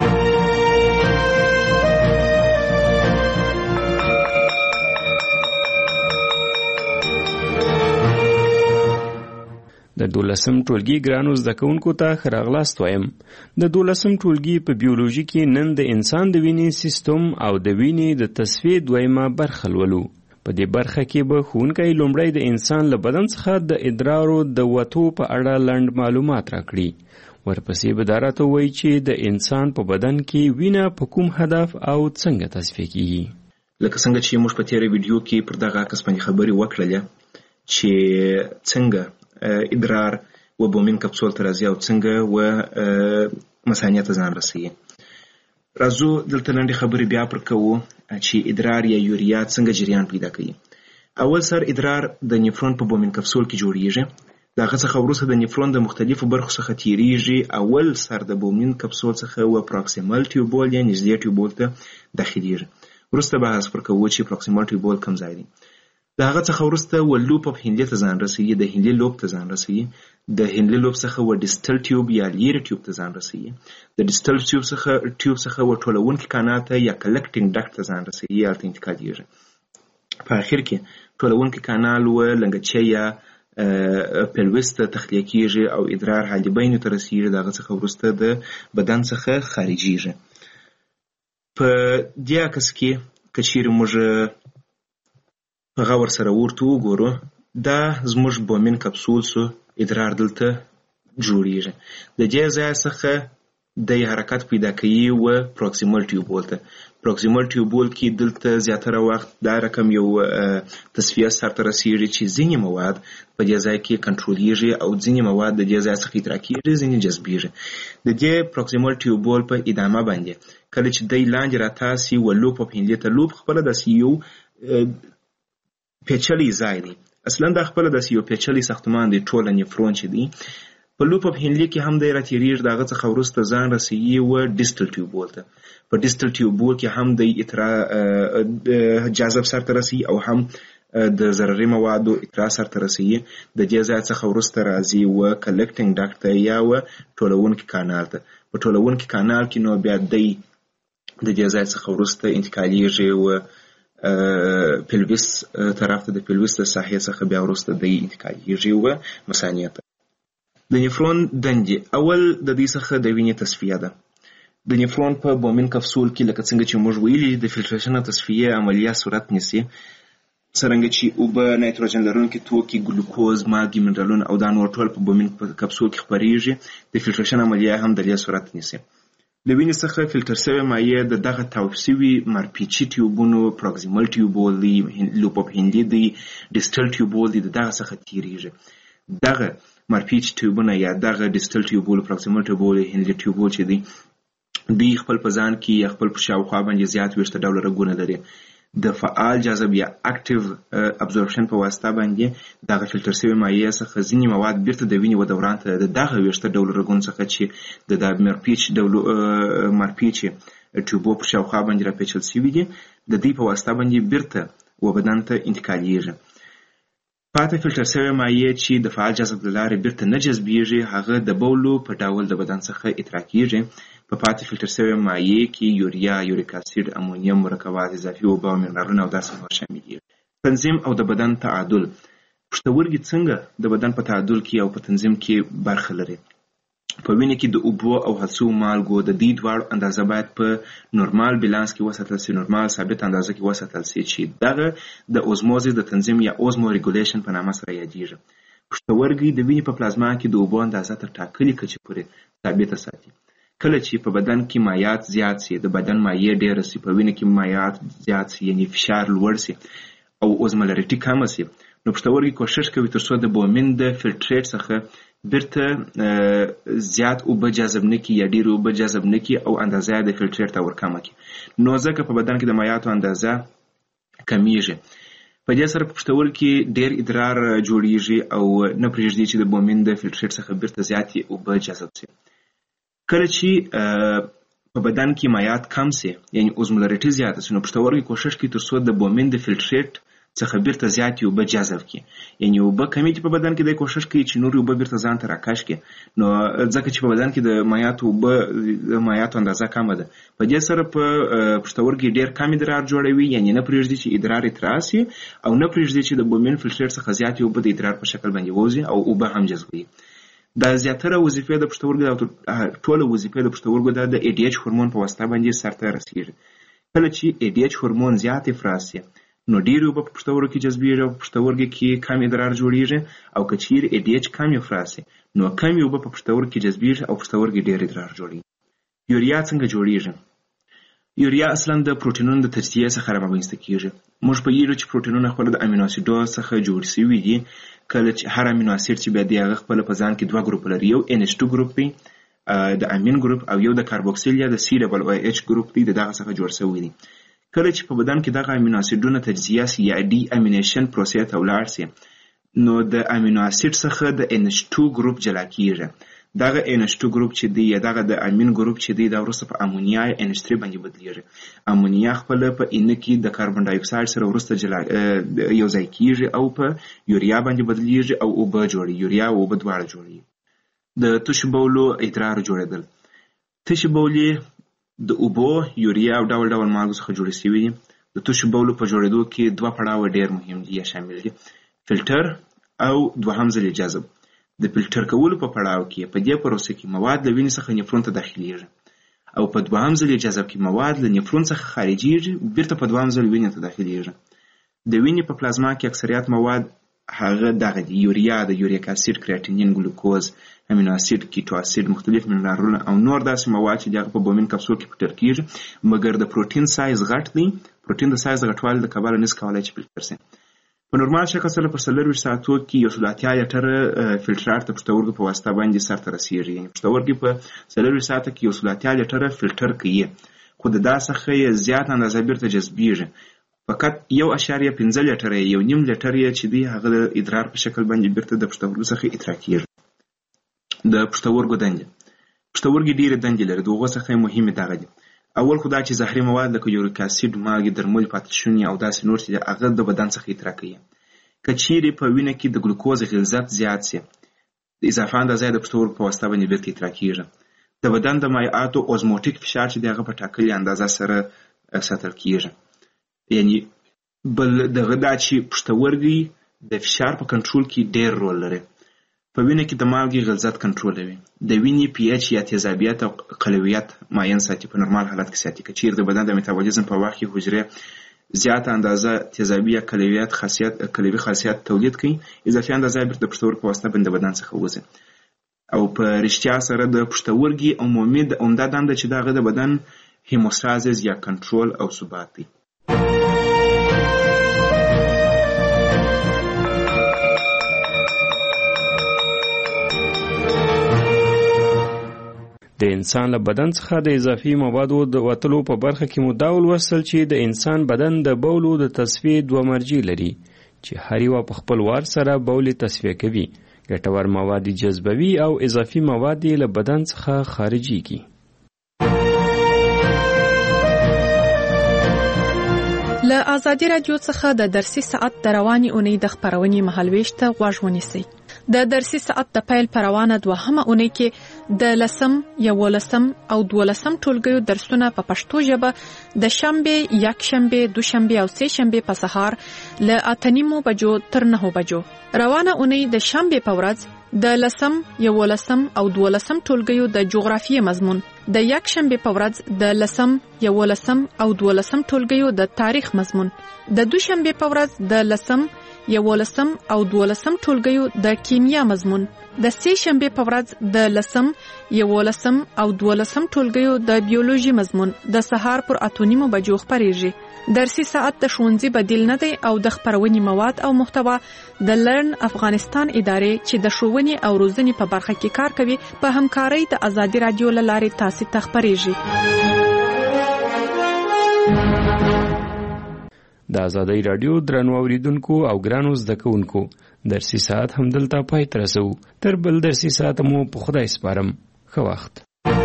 د دولسم ټولګي ګرانو زده کوونکو ته ښه راغلاست وایم. د دولسم ټولګي په بیولوژي کې نن د انسان د وینې سیستم او د وینې د تصفیې دویمه برخه لولو. په دې برخه کې به ښوونکی لومړی د انسان له بدن څخه د ادرارو د وتو په اړه لنډ معلومات راکړي. ورپسې به دا راته ووایي چې د انسان په بدن کې وینه په کوم هدف او څنګه تصفیه کیږي. لکه څنګه چې موږ په تېره ویډیو کې پر دغه عکس باندې خبرې وکړلې چې څنګه ادرار و بومین کپسول ته راځي او څنګه و مثانې ته ځان رسوي. راځو دلته لنډې خبرې بیا پر کوو چې ادرار یا یوریا څنګه جریان پیدا کوي. اول سر ادرار د نیفرون په بومین کپسول کې جوړیږي. د هغه څخه وروسته د نیفرون د مختلفو برخو څخه تیریږي. اول سر د بومین کپسول څخه و پروکسیمال ټیوبول یا نږدې ټیوبول ته داخليږي. وروسته بحث پر کوو چې پروکسیمال ټیوبول کوم ځای دی. د هغه څخه وروسته و لوپ اف هینلې ته ځان رسوي، د هینلې لوب ته ځان رسوي. د هینلې لوب څخه و ډیسټل ټیوب یا لیری ټیوب ته ځان رسوي. د ډیسټل ټیوب څخه ټیوب څخه و ټولونکي کانال ته یا کلکټینګ ډکټ ته ځان رسوي یا ته انتقالېږي. په اخر کې ټولونکي کانال و لنګچې یا پلوس ته تخلیه کیږي او ادرار حالبین ته رسیږي. دغه څخه وروسته د بدن څخه خارجيږي. په دې عکس کې کچیر موږ په غور سره ورته وګورو، دا زموږ بومین کپسول سو ادرار دلته جوړیږي. د دې ځای څخه د حرکت پیدا کوي و پروکسیمال ټیوبول ته. پروکسیمال ټیوبول کې دلته زیاتره وخت دا رقم یو تصفیه سرته رسیږي چې ځینې مواد په دې ځای کې کنټرولېږي او ځینې مواد د دې ځای څخه ادراکېږي، ځینې جذبېږي. د دې پروکسیمال ټیوبول په ادامه باندې کله چې دی لاندې راتاسي و لوپ په هینلې ته لوپ خپله داسې یو پیچلی ځای دی. اصلا دا خپله داسې یو پیچلی ساختمان دی ټوله نیفرون چې دی. په لوپ اف هینلې کې هم دی راتېرېږي. د هغه څخه وروسته ځان رسوي و ډیسټل ټیوبول ته. په ډیسټل ټیوبول کې هم دی اترا جاذب سرته رسوي او هم د ضرري موادو اترا سرته رسوي. د دې ځای څخه وروسته راځي و کلکټینګ ډکټ ته یا و ټولونکي کانال ته. په ټولونکي کانال کې نو بیا دی د دې ځای څخه وروسته انتقالېږي و پلویس طرف ته. د پلویس د ساحې څخه بیا وروسته دی انتقالېږي و مثانې ته. د نیفرون دندې اول د دې څخه د وینې تصفیه ده. د نیفرون په بومین کپسول کې لکه څنګه چې موږ ویلي د فلټریشن او تصفیې عملیه صورت نیسي. څرنګه چې اوبه، نایتروجن لرونکي توکي، ګلوکوز، مالګې، منرالونه او دا نور ټول په بومین کپسول کې خپریږي. د فلټریشن عملیه هم د دې صورت نیسي. له وینې څخه فلټر شوې مایع د دغه تاوپ شوي مارپیچي ټیوبونو، پروکسیمال ټیوبول دی، لوپ اف هینلې دی، ډیسټل ټیوبول دی، د دغه څخه تیریږي. دغه مارپیچ ټیوبونه یا دغه ډیسټل ټیوبول، پروکسیمال ټیوبول، هینلې ټیوبول چې دی دوی خپل په ځان کې یا خپل په شاوخوا باندې زیات ویشته ډوله رګونه لري. د فعال جاذب یا اکټیو ابزورپشن په واسطه باندې دغه فلټر شوی مایع څخه ځینې مواد بیرته د وینې و دوران ته د دغه ویشته ډوله رګونو څخه چې د د مارپیچ ډولو مارپیچ ټیوبو په شاوخوا باندې راپیچل شوي دي، د دې په واسطه باندې بیرته و بدن ته انتقالېږي. پاتې فلټر شوی مایع چې د فعال جاذب له لارې بیرته نه جذبېږي هغه د بولو په ډول د بدن څخه ادراکېږي. په پاتې فلټر شوی مایع کې یوریا، یوریک اسید، امونیم، مرکبات اضافي اوبه او منرالونه او داسې نور شامل دي. تنظیم او د بدن تعادل. پښتورګي څنګه د بدن په تعادل کې او په تنظیم کې برخه لري. په وینې کې د اوبو او هڅو مالګو د دې دواړو اندازه باید په نورمال بیلانس کې وساتل شي، نورمال ثابت اندازه کې وساتل شي چې دغه د اوزموزس د تنظیم یا اوزمو ریګولیشن په نامه سره یادېږي. پښتورګي د وینې په پلازما کې د اوبو اندازه تر ټاکلي کچې پورې ثابته ساتي. کله چې په بدن کې مایعات زیات شي، د بدن مایع ډېره شي، په وینې کې مایعات زیات شي یعنی فشار لوړ شي او اوزمولریټي کمه شي، نو پښتورګي کوشش کوي ترڅو د بومین د فلټریټ څخه بیرته زیات اوبه جذب نه کړي یا ډېرې اوبه جذب نه کړي او اندازه یې د فلټرېټ ته ورکمه کړي. نو ځکه په بدن کې د مایعاتو اندازه کمیږي. په دې سره په پښتورګي کې ډېر ادرار جوړیږي او نه پرېږدي چې د بومین د فلټرېټ څخه بیرته زیاتې اوبه جذب شي. کله چې په بدن کې مایعات کم سي یعنی اوزمولریټي زیاته سي نو پښتورګي کوشش کوي تر څو د بومین د فلټرېټ څخه بیرته زیاتې اوبه جذب کړي. یعنی اوبه کمې دي په بدن کې، د کوشش کوي چې نور اوبه بیرته ځان ته راکش کړي. نو ځکه چې په بدن کې د مایعاتو اوبه د مایعاتو اندازه کمه ده، په دې سره په پښتورګي ډېر کم ادرار جوړوي، یعنی نه پرېږدي چې ادرار اترا سي او نه پرېږدي چې د بومین فلټرېټ څخه زیاتې اوبه د ادرار په شکل باندې ووځي او اوبه هم جذبوي. دا زیاتره وظیفې د پښتورګو او ټوله وظیفې د پښتورګو د ای ډي ایچ هورمون په واسطه باندې سرته رسیږي. کله چې ای ډي ایچ هورمون زیات افراز شي نو ډېرې اوبه په پښتورګو کې جذبېږي او په پښتورګو کې کم ادرار جوړیږي، او که چیرې ای ډي ایچ کم افراز شي نو کمې اوبه په پښتورګو کې جذبېږي او پښتورګي ډېر ادرار جوړوي. یوریا څنګه جوړیږي؟ یوریا اصلا د پروټینونو د تجزیې څخه رامنځته کیږي. موږ پوهیږو چې پروټینونه خپله د امینو اسیدو څخه جوړ شوي دي. کله چې هر امینو اسید چې بیا دی هغه خپله په ځان کې دوه ګروپ لري، یو ان ایچ ټو ګروپ دی د امین ګروپ، او یو د کاربوکسیل یا د سی ډبل او ایچ ګروپ دی د دغه څخه جوړ شوی دی. کله چې په بدن کې دغه امینو اسیدونه تجزیه سي یا ډي امینیشن پروسې ته ولاړ سي نو د امینو اسید څخه د ان ایچ ټو ګروپ جلا کیږي. دغه ان ایچ ټو ګروپ چې دی یا دغه د امین ګروپ چې دی دا وروسته په امونیا یا ان ایچ تhree باندې بدلیږي. امونیا خپل په ان کې د کاربن ډای اکساید سره وروسته جلا یو ځای کیږي او په یوریا باندې بدلیږي او اوبه جوړي. یوریا او اوبه دواړه جوړي. د تشو بولو ادرار جوړېدل. تشو بولې د اوبو، یوریا او ډول ډول مالګو څخه جوړې شوي دي. د تشو بولو په جوړېدو کې دوه پړاوه ډېر مهم دي یا شامل دي، فلټر او دوهم ځلې جذب. د فلټر کولو په پړاو کې په دې پروسه کې مواد له وینې څخه نفرون ته داخليږي او په دوهم ځل جذب کې مواد له نفرون څخه خارجيږي بیرته په دوهم ځل وینې ته داخليږي. د وینې په پلازما کې اکثریت مواد هغه دغه دی: یوریا، د یوریک اسید، کریاتینین، ګلوکوز، امینو اسید، کیټو اسید، مختلف منرالونه او نور داسې مواد چې دغه په بومین کپسول کې پټل کیږي. مګر د پروتین سایز غټ دی. پروتین د سایز غټوالي د کبله نس کولای چې فلټر شي. په نورمال شکل سره په څلورویشت ساعتو کې یو سل اتیا لیټره فلټرات د پښتورګو په واسطه باندې سرته رسیږي. یعنې پښتورګي په څلورویشت ساعته کې یو سل اتیا لیټره فلټر کوي، خو د دا څخه یې زیات اندازه بیرته جذبیږي. فقط یو اشاریه پنځه لیټره یو نیم لیټر یې چې دی هغه د ادرار په شکل باندې بیرته د پښتورګو څخه اترا کیږي. د پښتورګو دندې. پښتورګي ډېرې دندې لري، د هغو څخه مهمې دغه دي: اول خو دا چې زهري مواد لکه یوریک اسید، مالګې، درمل، پاتشوني او داسې نور چې هغه د بدن څخه اترا کوي. که چیرې په وینه کې د ګلوکوز غلظت زیات سي د اضافه اندازه د پښتورګو په واسطه باندې بیرته اترا کیږي. د بدن د مایعاتو اوزموټیک فشار چې دغه په ټاکلې اندازه سره ساتل کیږي. یعنی بل دغه دا چې پښتورګي د فشار په کنټرول کې ډېر رول لري. په وینه کې د مالګې غلظت کنټرولوي، د وینې پی ایچ یا تیزابیت او قلویت ماین ساتي، په نورمال حالت کې ساتي. که چیرې د بدن د میتابولیزم په وخت کې حجرې زیاته اندازه تیزابي یا قلویت خاصیت قلوي خاصیت تولید کوي، اضافي اندازه بیرته د پښتورګو په واسطه باندې بدن څخه وځي. او په رښتیا سره د پښتورګي عمومي د عمده دنده چې دغه د بدن هیموستازیس یا کنټرول او ثبات دی. د انسان له بدن څخه د اضافي موادو د وتلو په برخه کې مو دا ولوستل چې د انسان بدن د بولو د تصفیې دوه مرجع لري چې هر یوه په خپل وار سره بول تصفیه کوي، ګټور مواد جذبوي او اضافي مواد له بدن څخه خارجيږي. له آزادي رادیو څخه د درسي ساعت د رواني اونۍ د خبرونې مهالويش ته غوږ ونیسئ. د درسي ساعت د پیل پروانه دوهمه اونۍ کې د لسم، یولسم او دولسم ټولګیو درسونه په پښتو ژبه د شنبه، یکشنبه، دوشنبه او سه شنبه په سهار له اته نیمو بجو تر نهو بجو. روانه اونۍ د شنبه په ورځ د لسم، یولسم او دولسم ټولګیو د جغرافیې مضمون د یک شنبه په ورځ د لسم، یولسم او دولسم ټولګیو د تاریخ مضمون، د دوشنبه په ورځ د لسم، یولسم او دولسم ټولګیو د کیمیا مضمون، د سه شنبه په ورځ د لسم، یولسم او دولسم ټولګیو د بیولوژي مضمون د سهار پر اتونیمو بجو خبرېږي. درسي ساعت د ښوونځي بدیل نه دی او د خبرونې مواد او محتوا د لرن افغانستان ادارې چې د ښوونې او روزنې په برخه کې کار کوي په همکارۍ د ازادي رادیو له لارې تاسو ته خبرېږي. د ازادي رادیو درنو اوریدونکو او ګرانو زده کوونکو درسي ساعت هم دلته پای ته رسو. تر بل درسي ساعت مو په خدای سپارم. ښه وخت.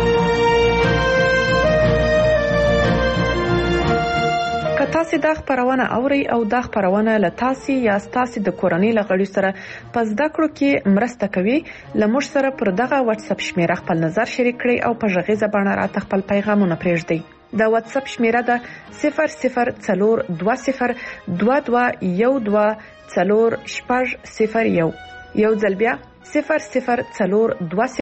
که تاسو دا خبرونه اورئ او دا خبرونه له تاسو یا تاسو د کورنۍ لغړي سره پس دا کړو کې مرسته کوي، لمر سره پر دغه واتس اپ شمیره خپل نظر شریک کړئ او په ژغې زبانه را خپل پیغامونه پرېږدئ. د واتس اپ شمیره ده صفر صفر څلور دوه صفر دوه دوه یو دوه څلور شپږ صفر یو. یو ځل بیا صفر صفر څلور دوه